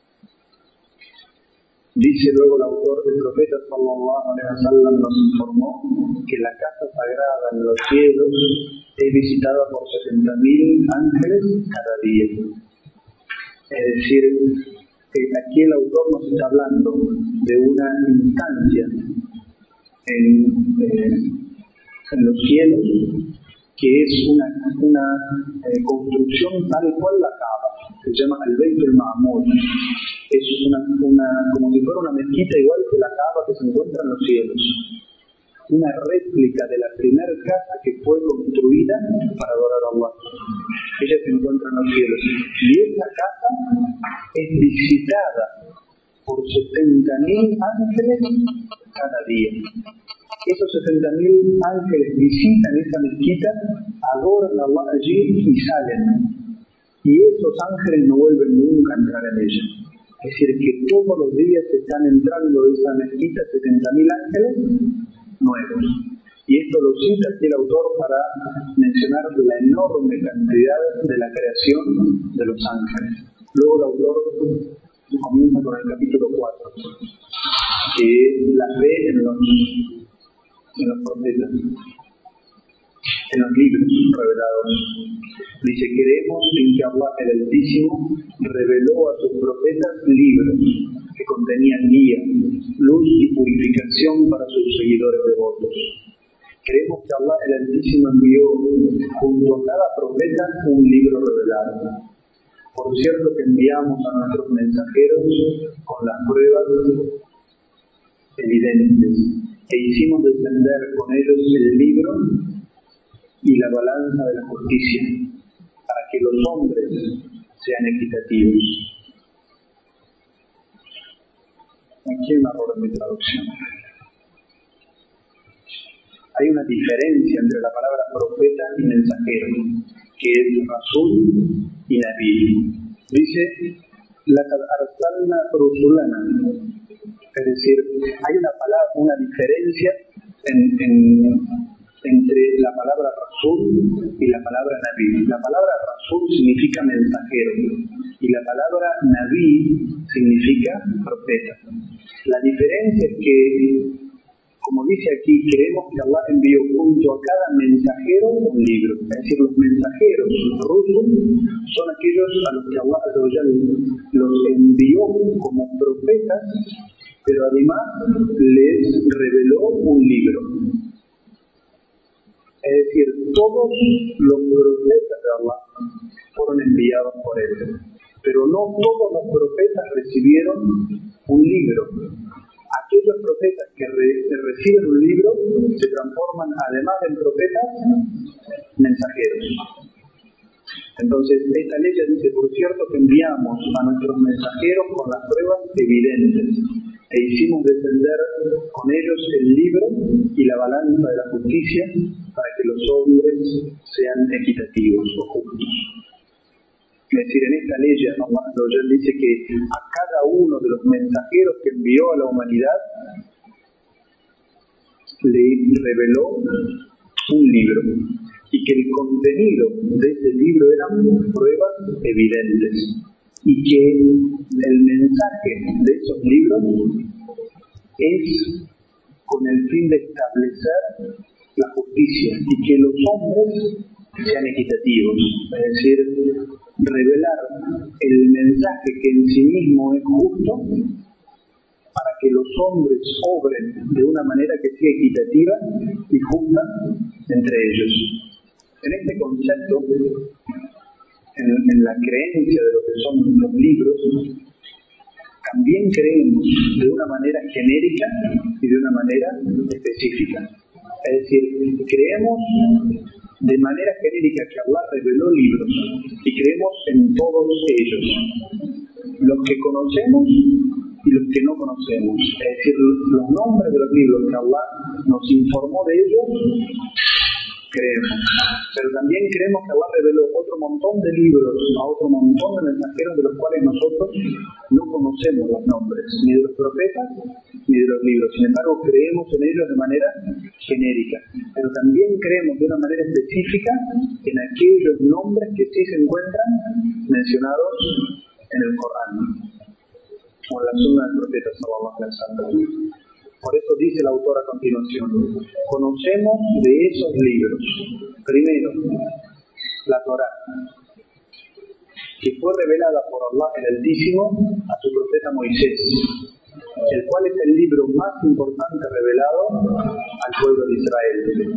Dice luego el autor: el profeta sallallahu alaihi wasallam nos informó que la casa sagrada en los cielos es visitada por setenta mil ángeles cada día. Es decir, que aquí el autor nos está hablando de una instancia en, eh, en los cielos que es una, una eh, construcción tal cual la Kaaba, que se llama el Beit al-Ma'mur. Es una, una, como si fuera una mezquita igual que la Kaaba que se encuentra en los cielos. Una réplica de la primera casa que fue construida para adorar a Allah. Ella se encuentra en los cielos. Y esta casa es visitada por setenta mil ángeles cada día. Esos setenta mil ángeles visitan esa mezquita, adoran a Allah allí y salen. Y esos ángeles no vuelven nunca a entrar en ella. Es decir, que todos los días están entrando de esa mezquita setenta mil ángeles nuevos. Y esto lo cita aquí el autor para mencionar la enorme cantidad de la creación de los ángeles. Luego el autor comienza con el capítulo cuatro, que es la fe en los, en los profetas, en los libros revelados. Dice: creemos en que Allah el Altísimo reveló a sus profetas libros que contenían guía, luz y purificación para sus seguidores devotos. Creemos que Allah el Altísimo envió junto a cada profeta un libro revelado. Por cierto que enviamos a nuestros mensajeros con las pruebas evidentes e hicimos descender con ellos el libro y la balanza de la justicia, para que los hombres sean equitativos. Aquí hay un error en mi traducción. Hay una diferencia entre la palabra profeta y mensajero, que es Rasul y Nabi. Dice: Laqad arsalna rusulana. Es decir, hay una palabra, una diferencia en, en entre la palabra Rasul y la palabra Nabi. La palabra Rasul significa mensajero y la palabra Nabi significa profeta. La diferencia es que, como dice aquí, creemos que Allah envió junto a cada mensajero un libro. Es decir, los mensajeros, Rusul, son aquellos a los que Allah los envió como profetas, pero además les reveló un libro. Es decir, todos los profetas de Allah fueron enviados por él, pero no todos los profetas recibieron un libro. Aquellos profetas que, re, que reciben un libro se transforman, además de profetas, mensajeros. Entonces, esta ley dice, por cierto, que enviamos a nuestros mensajeros con las pruebas evidentes e hicimos descender con ellos el libro y la balanza de la justicia para que los hombres sean equitativos o justos. Es decir, en esta ley Allah dice que a cada uno de los mensajeros que envió a la humanidad le reveló un libro y que el contenido de ese libro eran pruebas evidentes y que el mensaje de esos libros es con el fin de establecer la justicia y que los hombres sean equitativos, es decir, revelar el mensaje que en sí mismo es justo para que los hombres obren de una manera que sea equitativa y justa entre ellos. En este concepto, en, en la creencia de lo que son los libros, también creemos de una manera genérica y de una manera específica. Es decir, creemos de manera genérica que Allah reveló libros y creemos en todos ellos, los que conocemos y los que no conocemos. Es decir, los nombres de los libros que Allah nos informó de ellos, creemos. Pero también creemos que Allah reveló otro montón de libros a otro montón de mensajeros de los cuales nosotros no conocemos los nombres, ni de los profetas ni de los libros. Sin embargo, creemos en ellos de manera genérica. Pero también creemos de una manera específica en aquellos nombres que sí se encuentran mencionados en el Corán o en la Sunna del profeta sallallahu alaihi wasallam. Por eso dice el autor a continuación, conocemos de esos libros, primero, la Torá, que fue revelada por Allah el Altísimo a su profeta Moisés, el cual es el libro más importante revelado al pueblo de Israel.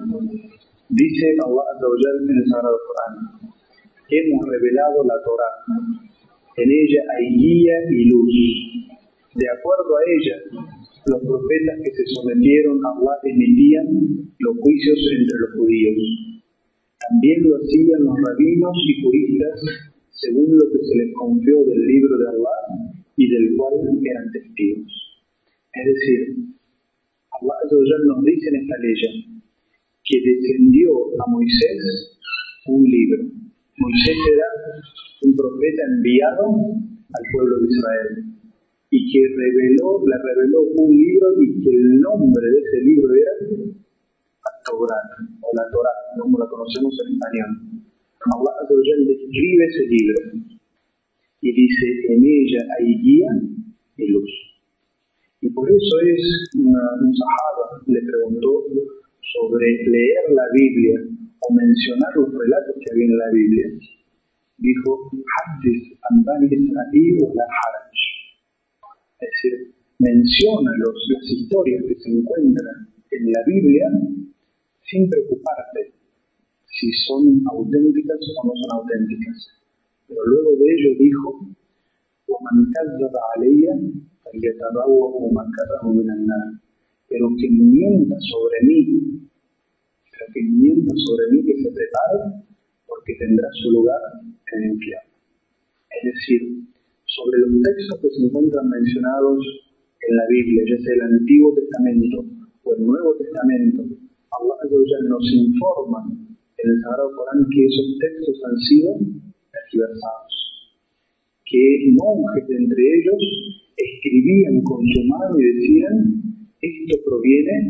Dice Allah Azza wa Jalla en el Sagrado Corán, hemos revelado la Torá, en ella hay guía y luz. De acuerdo a ella, los profetas que se sometieron a Allah emitían los juicios entre los judíos. También lo hacían los rabinos y juristas según lo que se les confió del libro de Allah y del cual eran testigos. Es decir, Allah nos dice en esta ley que descendió a Moisés un libro. Moisés era un profeta enviado al pueblo de Israel y que reveló, le reveló un libro y que el nombre de ese libro era Torah o la Torá, como la conocemos en español. Allah describe ese libro y dice, en ella hay guía y luz. Y por eso es una, un sahaba le preguntó sobre leer la Biblia o mencionar los relatos que había en la Biblia. Dijo, Hadith an Bani Israil wa la haraj. Es decir, menciona los, las historias que se encuentran en la Biblia sin preocuparte si son auténticas o no son auténticas. Pero luego de ello dijo, وَمَنْ كَذَّبَ عَلَيَّ فَلْيَتَبَوَّأْ مَقْعَدَهُ مِنَ النَّارِ. Pero que mienta sobre mí, pero que mienta sobre mí, que se prepare, porque tendrá su lugar en el infierno. Es decir, sobre los textos que se encuentran mencionados en la Biblia, ya sea el Antiguo Testamento o el Nuevo Testamento, Allah nos informa en el Sagrado Corán que esos textos han sido tergiversados, que monjes de entre ellos escribían con su mano y decían, esto proviene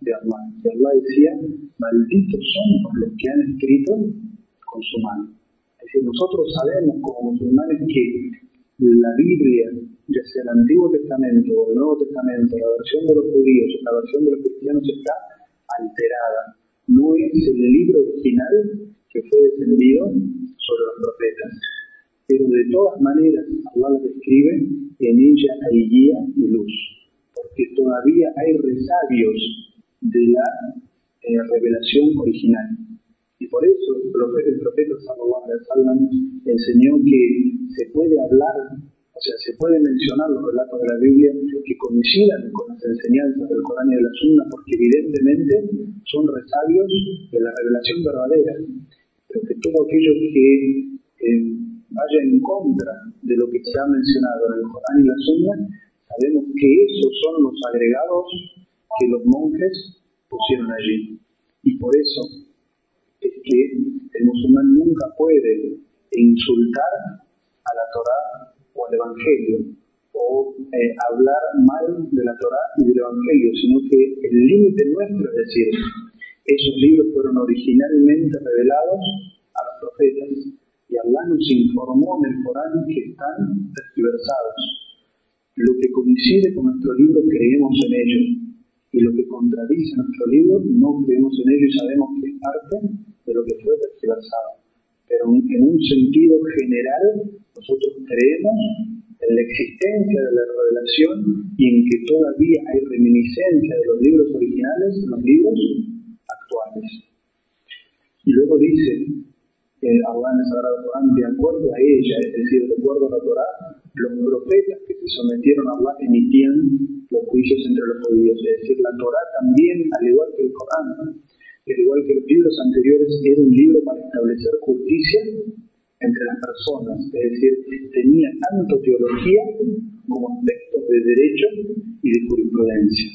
de Allah. Y Allah decía, malditos son por los que han escrito con su mano. Es decir, nosotros sabemos como musulmanes que la Biblia, ya sea el Antiguo Testamento o el Nuevo Testamento, la versión de los judíos o la versión de los cristianos está alterada. No es el libro original que fue descendido sobre los profetas. Pero de todas maneras, Allah la describe, en ella hay guía y luz. Porque todavía hay resabios de la eh, revelación original. Y por eso el profeta, el profeta sallallahu alaihi wasallam enseñó que se puede hablar, o sea, se puede mencionar los relatos de la Biblia que coincidan con las enseñanzas del Corán y de la Sunna, porque evidentemente son resabios de la revelación verdadera. Pero que todo aquello que eh, vaya en contra de lo que se ha mencionado en el Corán y la Sunna, sabemos que esos son los agregados que los monjes pusieron allí. Y por eso es que el musulmán nunca puede insultar a la Torá o al Evangelio, o eh, hablar mal de la Torá y del Evangelio, sino que el límite nuestro es decir, esos libros fueron originalmente revelados a los profetas, y Allah nos informó en el Corán que están tergiversados. Lo que coincide con nuestro libro creemos en ello, y lo que contradice nuestro libro no creemos en ello y sabemos que es parte de lo que fue tergiversado. Pero en un sentido general, nosotros creemos en la existencia de la revelación y en que todavía hay reminiscencia de los libros originales en los libros actuales. Y luego dice eh, Allah en el Sagrado Corán, de acuerdo a ella, es decir, de acuerdo a la Torá, los profetas que se sometieron a Allah emitían los juicios entre los judíos. Es decir, la Torá también, al igual que el Corán, al igual que los libros anteriores, era un libro para establecer justicia entre las personas. Es decir, tenía tanto teología como aspectos de derecho y de jurisprudencia.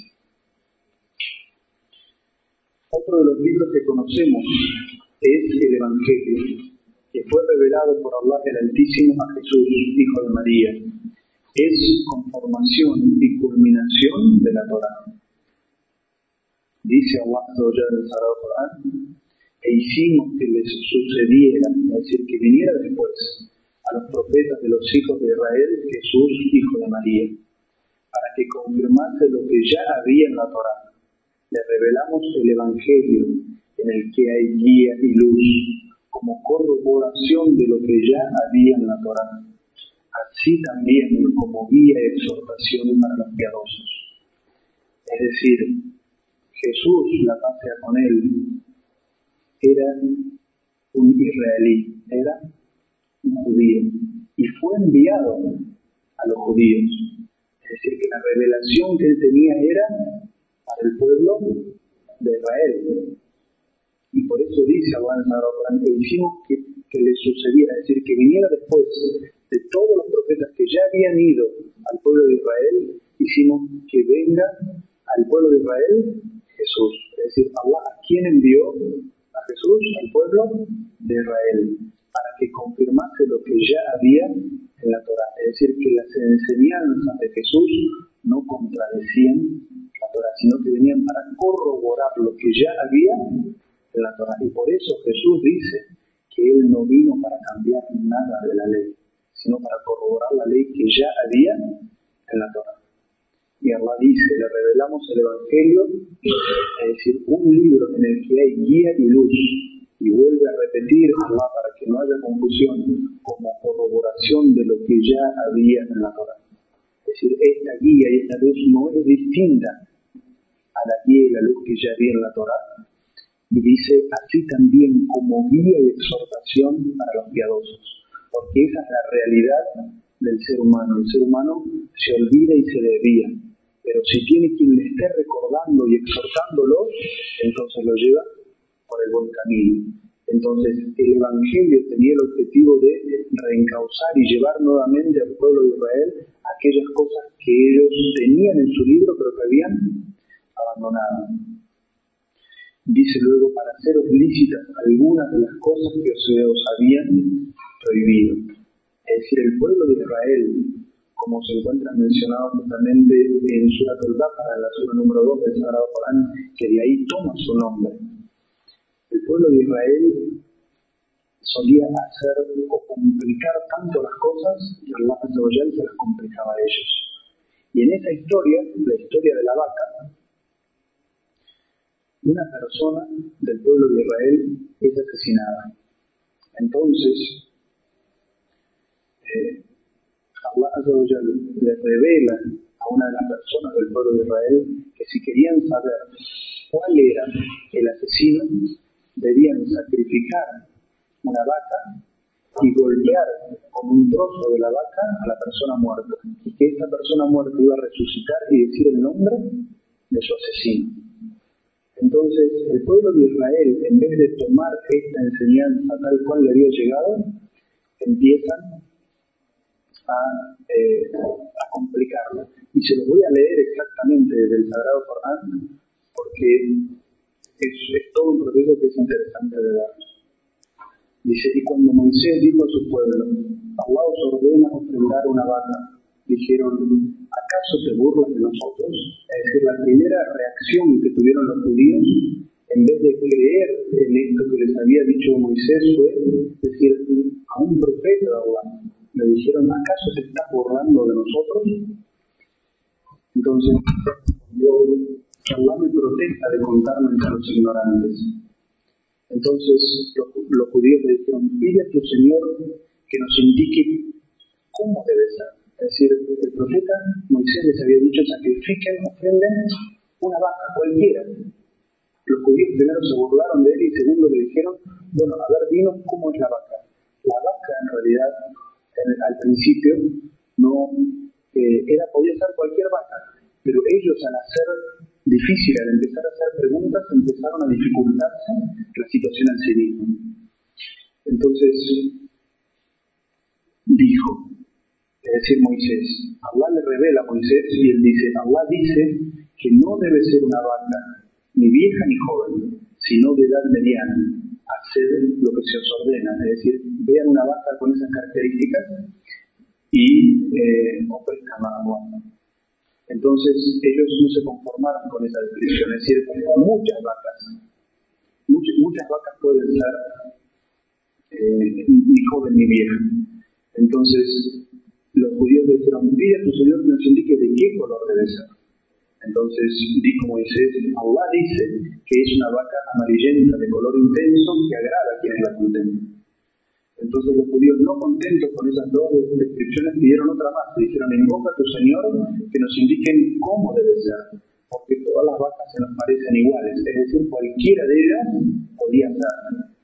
Otro de los libros que conocemos es el Evangelio, que fue revelado por Allah el Altísimo a Jesús, hijo de María. Es conformación y culminación de la Torá. Dice Allah en el Sagrado Corán, e hicimos que les sucediera, es decir, que viniera después a los profetas de los hijos de Israel, Jesús, hijo de María, para que confirmase lo que ya había en la Torá. Le revelamos el Evangelio, en el que hay guía y luz, como corroboración de lo que ya había en la Torá, así también como guía y exhortación para los piadosos. Es decir, Jesús, la paz sea con él, era un israelí, era un judío, y fue enviado a los judíos. Es decir, que la revelación que él tenía era para el pueblo de Israel. Y por eso dice Allah en el Sagrado Corán, que hicimos que, que le sucediera, es decir, que viniera después de todos los profetas que ya habían ido al pueblo de Israel, hicimos que venga al pueblo de Israel Jesús. Es decir, Allah, ¿a quién envió a Jesús? Al pueblo de Israel, para que confirmase lo que ya había en la Torá. Es decir, que las enseñanzas de Jesús no contradecían la Torá, sino que venían para corroborar lo que ya había en la Torá. Y por eso Jesús dice que Él no vino para cambiar nada de la ley, sino para corroborar la ley que ya había en la Torá. Y Allah dice, le revelamos el Evangelio, es decir, un libro en el que hay guía y luz, y vuelve a repetir Allah para que no haya confusión, como corroboración de lo que ya había en la Torá. Es decir, esta guía y esta luz no es distinta a la guía y la luz que ya había en la Torá. Y dice, así también como guía y exhortación para los piadosos, porque esa es la realidad del ser humano. El ser humano se olvida y se desvía, pero si tiene quien le esté recordando y exhortándolo, entonces lo lleva por el buen camino. Entonces el Evangelio tenía el objetivo de reencauzar y llevar nuevamente al pueblo de Israel aquellas cosas que ellos tenían en su libro pero que habían abandonado. Dice luego, para haceros lícitas algunas de las cosas que se os habían prohibido. Es decir, el pueblo de Israel, como se encuentra mencionado justamente en Surat al-Baqarah, en la sura número dos del Sagrado Corán, que de ahí toma su nombre. El pueblo de Israel solía hacer o complicar tanto las cosas y Allah Azza wa Jalla se las complicaba a ellos. Y en esa historia, la historia de la vaca, una persona del pueblo de Israel es asesinada. Entonces, eh, Allah Azza wa Jalla le revela a una de las personas del pueblo de Israel que si querían saber cuál era el asesino, debían sacrificar una vaca y golpear con un trozo de la vaca a la persona muerta, y que esta persona muerta iba a resucitar y decir el nombre de su asesino. Entonces, el pueblo de Israel, en vez de tomar esta enseñanza tal cual le había llegado, empiezan a, eh, a complicarlo. Y se los voy a leer exactamente desde el Sagrado Corán, porque es, es todo un proceso que es interesante de ver. Dice, y cuando Moisés dijo a su pueblo, Allah os ordena ofrendar una vaca, dijeron, ¿acaso te burlas de nosotros? Es decir, la primera reacción que tuvieron los judíos, en vez de creer en esto que les había dicho Moisés, fue decir, a un profeta de Allah, le dijeron, ¿acaso te estás burlando de nosotros? Entonces, yo, Allah me protesta de contarme entre los ignorantes. Entonces los, los judíos le dijeron, pide a tu Señor que nos indique cómo debe ser. Es decir, el profeta Moisés les había dicho, sacrifiquen, ofrenden una vaca cualquiera. Los judíos primero se burlaron de él y segundo le dijeron, bueno, a ver, dinos cómo es la vaca. La vaca en realidad, en, al principio, no eh, era podía ser cualquier vaca, pero ellos al hacer difícil, al empezar a hacer preguntas, empezaron a dificultarse la situación en sí mismo. Entonces, dijo, es decir, Moisés, Allah le revela a Moisés y él dice, Allah dice que no debe ser una vaca, ni vieja ni joven, sino de edad mediana, hacer lo que se os ordena, es decir, vean una vaca con esas características y eh, ofrezcan agua. Entonces ellos no se conformaron con esa descripción, es decir, muchas vacas, muchas, muchas vacas pueden ser eh, ni joven ni vieja. Entonces los judíos le dijeron, pide a tu Señor que nos indique de qué color debe ser. Entonces dijo Moisés, Allah dice que es una vaca amarillenta de color intenso que agrada a quienes la contemplan. Entonces los judíos, no contentos con esas dos descripciones, pidieron otra más. Le dijeron, invoca a tu Señor que nos indiquen cómo debe ser, porque todas las vacas se nos parecen iguales, es decir, cualquiera de ellas podía ser.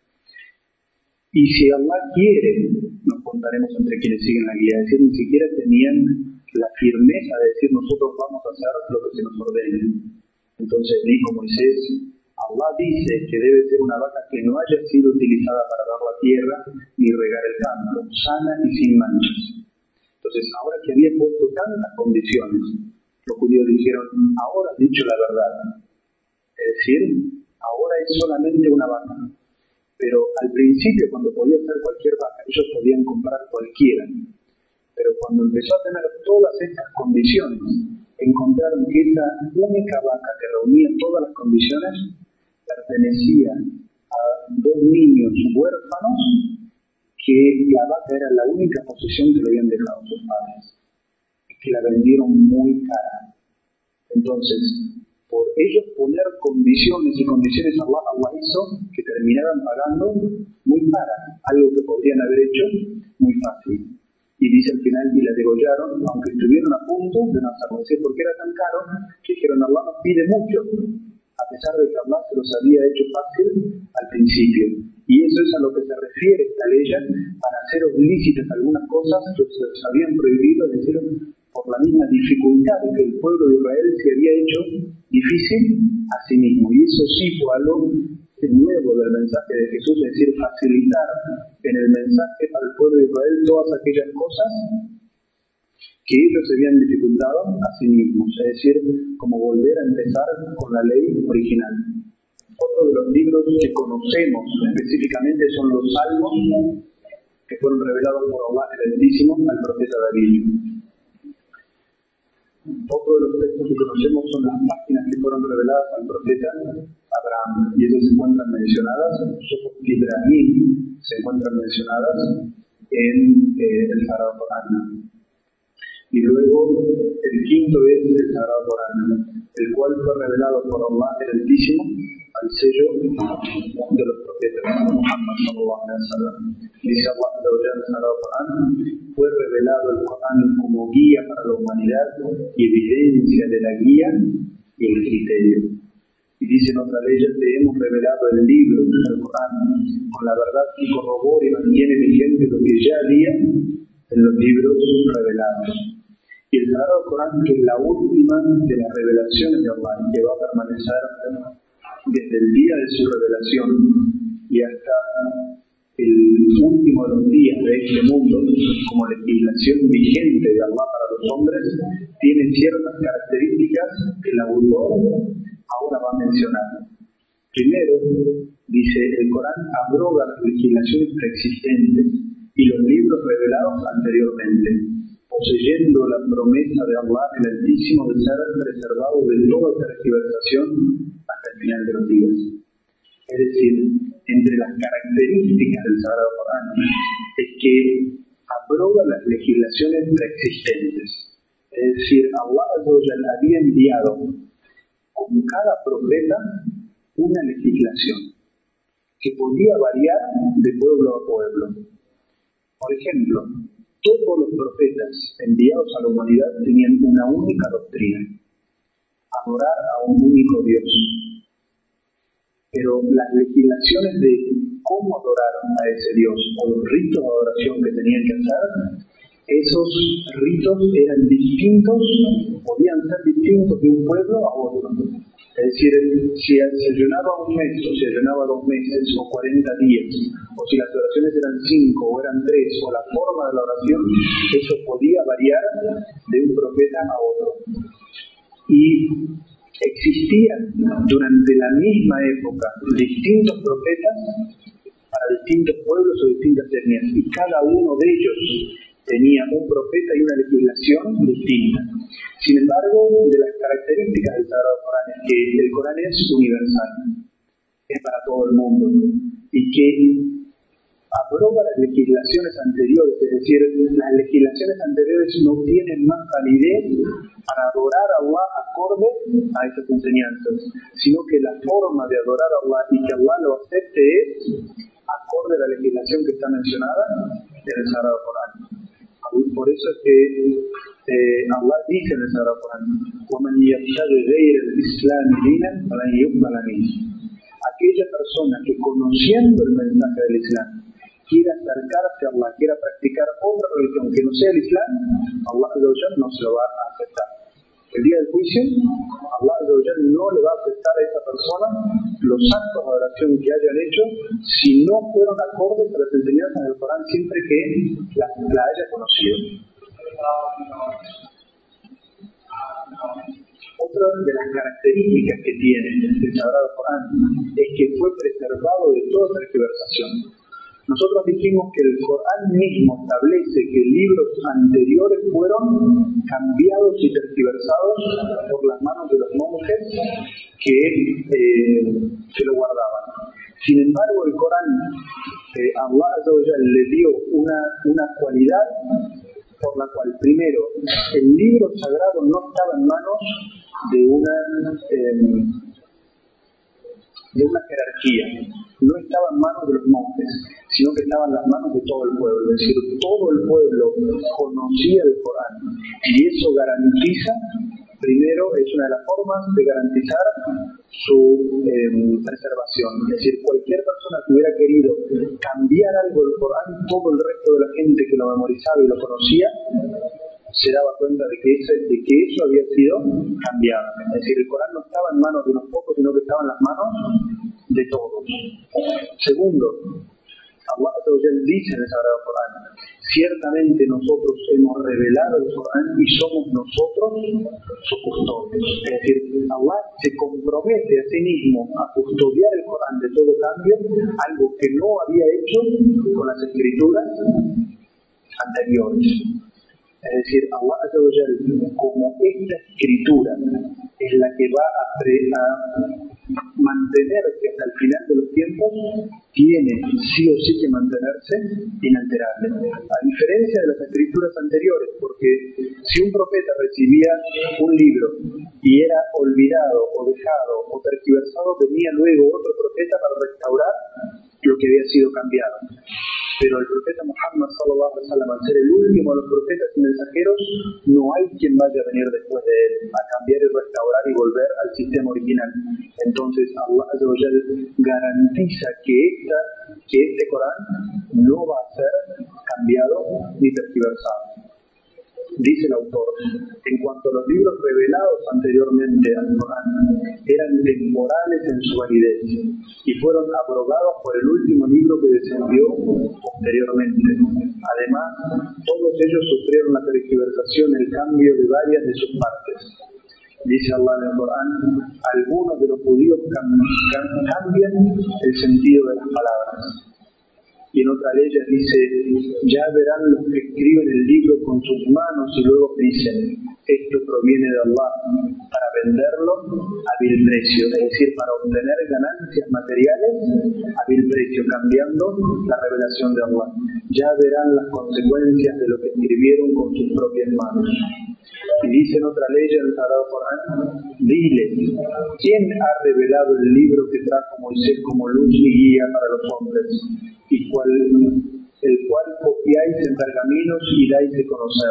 Y si Allah quiere, nos contaremos entre quienes siguen la guía. Es decir, ni siquiera tenían la firmeza de decir, nosotros vamos a hacer lo que se nos ordene. Entonces dijo Moisés, Allah dice que debe ser una vaca que no haya sido utilizada para dar la tierra ni regar el campo, sana y sin manchas. Entonces, ahora que había puesto tantas condiciones, los judíos dijeron, ahora has dicho la verdad. Es decir, ahora es solamente una vaca. Pero al principio, cuando podía ser cualquier vaca, ellos podían comprar cualquiera. Pero cuando empezó a tener todas estas condiciones, encontraron que esa única vaca que reunía todas las condiciones pertenecía a dos niños huérfanos que la vaca era la única posesión que le habían dejado sus padres y que la vendieron muy cara. Entonces, por ellos poner condiciones y condiciones, Allah, Allah hizo que terminaran pagando muy cara, algo que podrían haber hecho muy fácil. Y dice al final, y la degollaron, aunque estuvieron a punto de no hacerlo. Es decir, porque era tan caro que dijeron, Allah nos pide mucho, a pesar de que Allah se los había hecho fácil al principio. Y eso es a lo que se refiere esta ley, para hacer lícitas algunas cosas que se les habían prohibido, es decir, por la misma dificultad que el pueblo de Israel se había hecho difícil a sí mismo. Y eso sí fue algo nuevo del mensaje de Jesús, es decir, facilitar en el mensaje para el pueblo de Israel todas aquellas cosas que ellos se habían dificultado a sí mismos, es decir, como volver a empezar con la ley original. Otro de los libros que conocemos específicamente son los Salmos, que fueron revelados por Allah el Altísimo al profeta David. Otro de los textos que conocemos son las páginas que fueron reveladas al profeta Abraham, y esas se encuentran mencionadas, Suhuf Ibrahim se encuentran mencionadas en eh, el Sagrado Corán. Y luego el quinto es el Sagrado Corán, el cual fue revelado por Allah el Altísimo al sello de los profetas Muhammad sallallahu alaihi wasallam. Dice Allah en el Sagrado Corán: fue revelado el Corán como guía para la humanidad y evidencia de la guía y el criterio. Y dice en otra ley: te hemos revelado el libro, el Corán, con la verdad que corrobora y mantiene vigente lo que ya había en los libros revelados. Y el Sagrado Corán, que es la última de las revelaciones de Allah, que va a permanecer desde el día de su revelación y hasta el último de los días de este mundo, como legislación vigente de Allah para los hombres, tiene ciertas características que el autor ahora va a mencionar. Primero, dice, el Corán abroga las legislaciones preexistentes y los libros revelados anteriormente, poseyendo la promesa de Allah el Altísimo de ser preservado de toda tergiversación hasta el final de los días. Es decir, entre las características del Sagrado Corán es que abroga las legislaciones preexistentes. Es decir, Allah había enviado con cada profeta una legislación que podía variar de pueblo a pueblo. Por ejemplo, todos los profetas enviados a la humanidad tenían una única doctrina: adorar a un único Dios. Pero las legislaciones de cómo adorar a ese Dios o los ritos de adoración que tenían que hacer, esos ritos eran distintos, podían ser distintos de un pueblo a otro. Es decir, si se ayunaba un mes, o se ayunaba dos meses, o cuarenta días, o si las oraciones eran cinco, o eran tres, o la forma de la oración, eso podía variar de un profeta a otro. Y existían durante la misma época distintos profetas para distintos pueblos o distintas etnias, y cada uno de ellos tenía un profeta y una legislación distinta. Sin embargo, de las características del Sagrado Corán es que el Corán es universal, es para todo el mundo, y que abroga las legislaciones anteriores, es decir, las legislaciones anteriores no tienen más validez para adorar a Allah acorde a esas enseñanzas, sino que la forma de adorar a Allah y que Allah lo acepte es acorde a la legislación que está mencionada en el Sagrado Corán. Por eso es que eh, Allah dice en el Sagrado Corán: وَمَنْ يَبْتَغِ غَيْرَ الْإِسْلَامِ دِينًا فَلَنْ يُقْبَلَ مِنْهُ. Aquella persona que, conociendo el mensaje del Islam, quiera acercarse a Allah, quiera practicar otra religión que no sea el Islam, Allah no se lo va a aceptar. El día del juicio, Allah no le va a aceptar a esa persona los actos de oración que hayan hecho si no fueron acordes a las enseñanzas del Corán, siempre que la, la haya conocido. Otra de las características que tiene el Sagrado Corán es que fue preservado de toda tergiversación. Nosotros dijimos que el Corán mismo establece que libros anteriores fueron cambiados y tergiversados por las manos de los monjes que, eh, que lo guardaban. Sin embargo, el Corán, eh, Allah le dio una, una cualidad por la cual, primero, el libro sagrado no estaba en manos de una, eh, de una jerarquía, no estaba en manos de los monjes, sino que estaba en las manos de todo el pueblo. Es decir, todo el pueblo conocía el Corán, y eso garantiza, primero, es una de las formas de garantizar su eh, preservación. Es decir, cualquier persona que hubiera querido cambiar algo del Corán, todo el resto de la gente que lo memorizaba y lo conocía se daba cuenta de que, ese, de que eso había sido cambiado. Es decir, el Corán no estaba en manos de unos pocos, sino que estaba en las manos de todos. Segundo, Allah dice en el Sagrado Corán: ciertamente nosotros hemos revelado el Corán y somos nosotros sus custodios. Es decir, Allah se compromete a sí mismo a custodiar el Corán de todo cambio, algo que no había hecho con las escrituras anteriores. Es decir, Allah Azza wa Jal, como esta escritura es la que va a, pre, a mantenerse hasta el final de los tiempos, tiene sí o sí que mantenerse inalterable. A diferencia de las escrituras anteriores, porque si un profeta recibía un libro y era olvidado o dejado o tergiversado, venía luego otro profeta para restaurar lo que había sido cambiado. Pero el profeta Muhammad sallallahu alaihi wasallam, al ser el último de los profetas y mensajeros, no hay quien vaya a venir después de él a cambiar y restaurar y volver al sistema original. Entonces Allah Azza wa Jal garantiza que, esta, que este Corán no va a ser cambiado ni tergiversado. Dice el autor, en cuanto a los libros revelados anteriormente al Corán, eran temporales en su validez y fueron abrogados por el último libro que descendió posteriormente. Además, todos ellos sufrieron la tergiversación, el cambio de varias de sus partes. Dice Allah en el Corán, algunos de los judíos cambian el sentido de las palabras. Y en otra ley dice, ya verán los que escriben el libro con sus manos y luego dicen, esto proviene de Allah, para venderlo a vil precio, es decir, para obtener ganancias materiales a vil precio, cambiando la revelación de Allah. Ya verán las consecuencias de lo que escribieron con sus propias manos. Y dice en otra ley en el Sagrado Corán, dile, ¿quién ha revelado el libro que trajo Moisés como luz y guía para los hombres? Y cual, el cual copiáis en pergaminos y dais de conocer,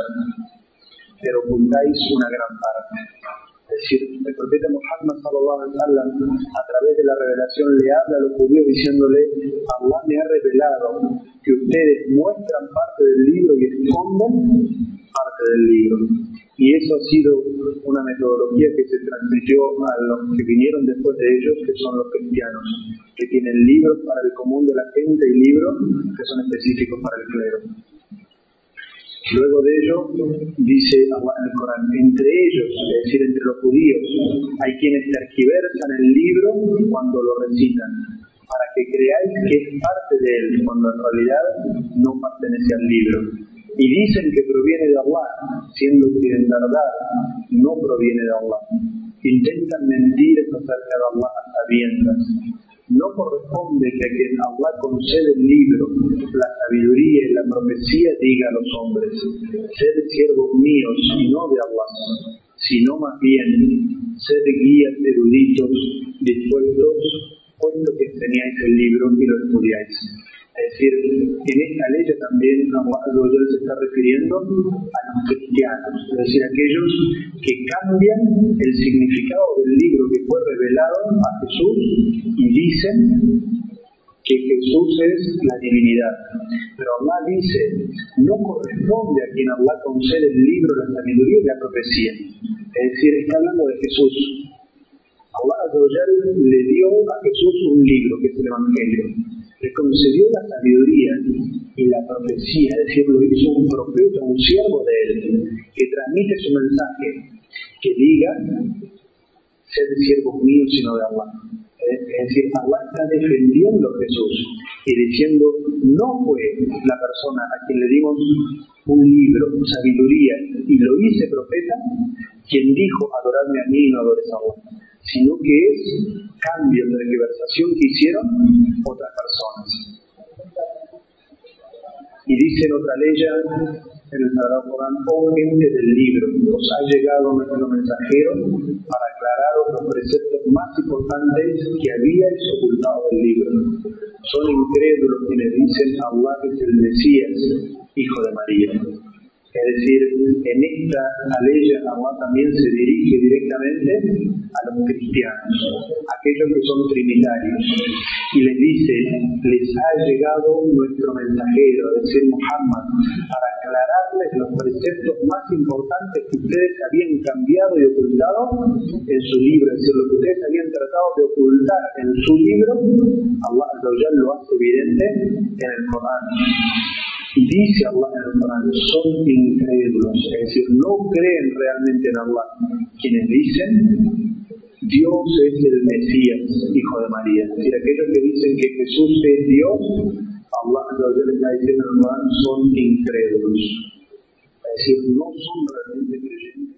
pero ocultáis una gran parte. Es decir, el profeta Muhammad sallallahu alaihi wasallam, a través de la revelación, le habla a los judíos diciéndole, Allah me ha revelado que ustedes muestran parte del libro y esconden parte del libro. Y eso ha sido una metodología que se transmitió a los que vinieron después de ellos, que son los cristianos, que tienen libros para el común de la gente y libros que son específicos para el clero. Luego de ello, dice Allah en el Corán, entre ellos, es decir, entre los judíos, hay quienes tergiversan el libro cuando lo recitan, para que creáis que es parte de él, cuando en realidad no pertenece al libro. Y dicen que proviene de Allah, siendo que en verdad no proviene de Allah. Intentan mentir acerca de Allah a sabiendas. No corresponde que a quien Allah concede el libro, la sabiduría y la profecía diga a los hombres, sed siervos míos y no de Allah, sino más bien, sed guías eruditos, dispuestos, puesto que enseñáis el libro y lo estudiáis. Es decir, en esta ley también Allah se está refiriendo a los cristianos, es decir, aquellos que cambian el significado del libro que fue revelado a Jesús y dicen que Jesús es la divinidad. Pero Allah dice, no corresponde a quien Allah concede el libro, la sabiduría y la profecía. Es decir, está hablando de Jesús. Allah le dio a Jesús un libro, que es el Evangelio. Le concedió la sabiduría y la profecía, es decir, lo hizo un profeta, un siervo de él, que transmite su mensaje, que diga, sed siervos míos sino de Allah. Es decir, Allah está defendiendo a Jesús y diciendo, no fue la persona a quien le dimos un libro, sabiduría, y lo hice profeta, quien dijo, adoradme a mí y no adores a Allah, sino que es cambio de tergiversación que hicieron otras personas. Y dice en otra ley en el Sagrado Corán, oh gente del libro, os ha llegado nuestro mensajero para aclararos los preceptos más importantes que habíais ocultado del libro. Son incrédulos quienes dicen Allah es el Mesías, hijo de María. Es decir, en esta aleya Allah también se dirige directamente a los cristianos, aquellos que son trinitarios, y les dice, les ha llegado nuestro mensajero, es decir, Muhammad, para aclararles los preceptos más importantes que ustedes habían cambiado y ocultado en su libro, es decir, lo que ustedes habían tratado de ocultar en su libro, Allah lo hace evidente en el Corán. Y dice Allah en el Corán, son incrédulos, es decir, no creen realmente en Allah, quienes dicen, Dios es el Mesías, hijo de María. Es decir, aquellos que dicen que Jesús es Dios, Allah le está diciendo en el Corán, son incrédulos. Es decir, no son realmente creyentes,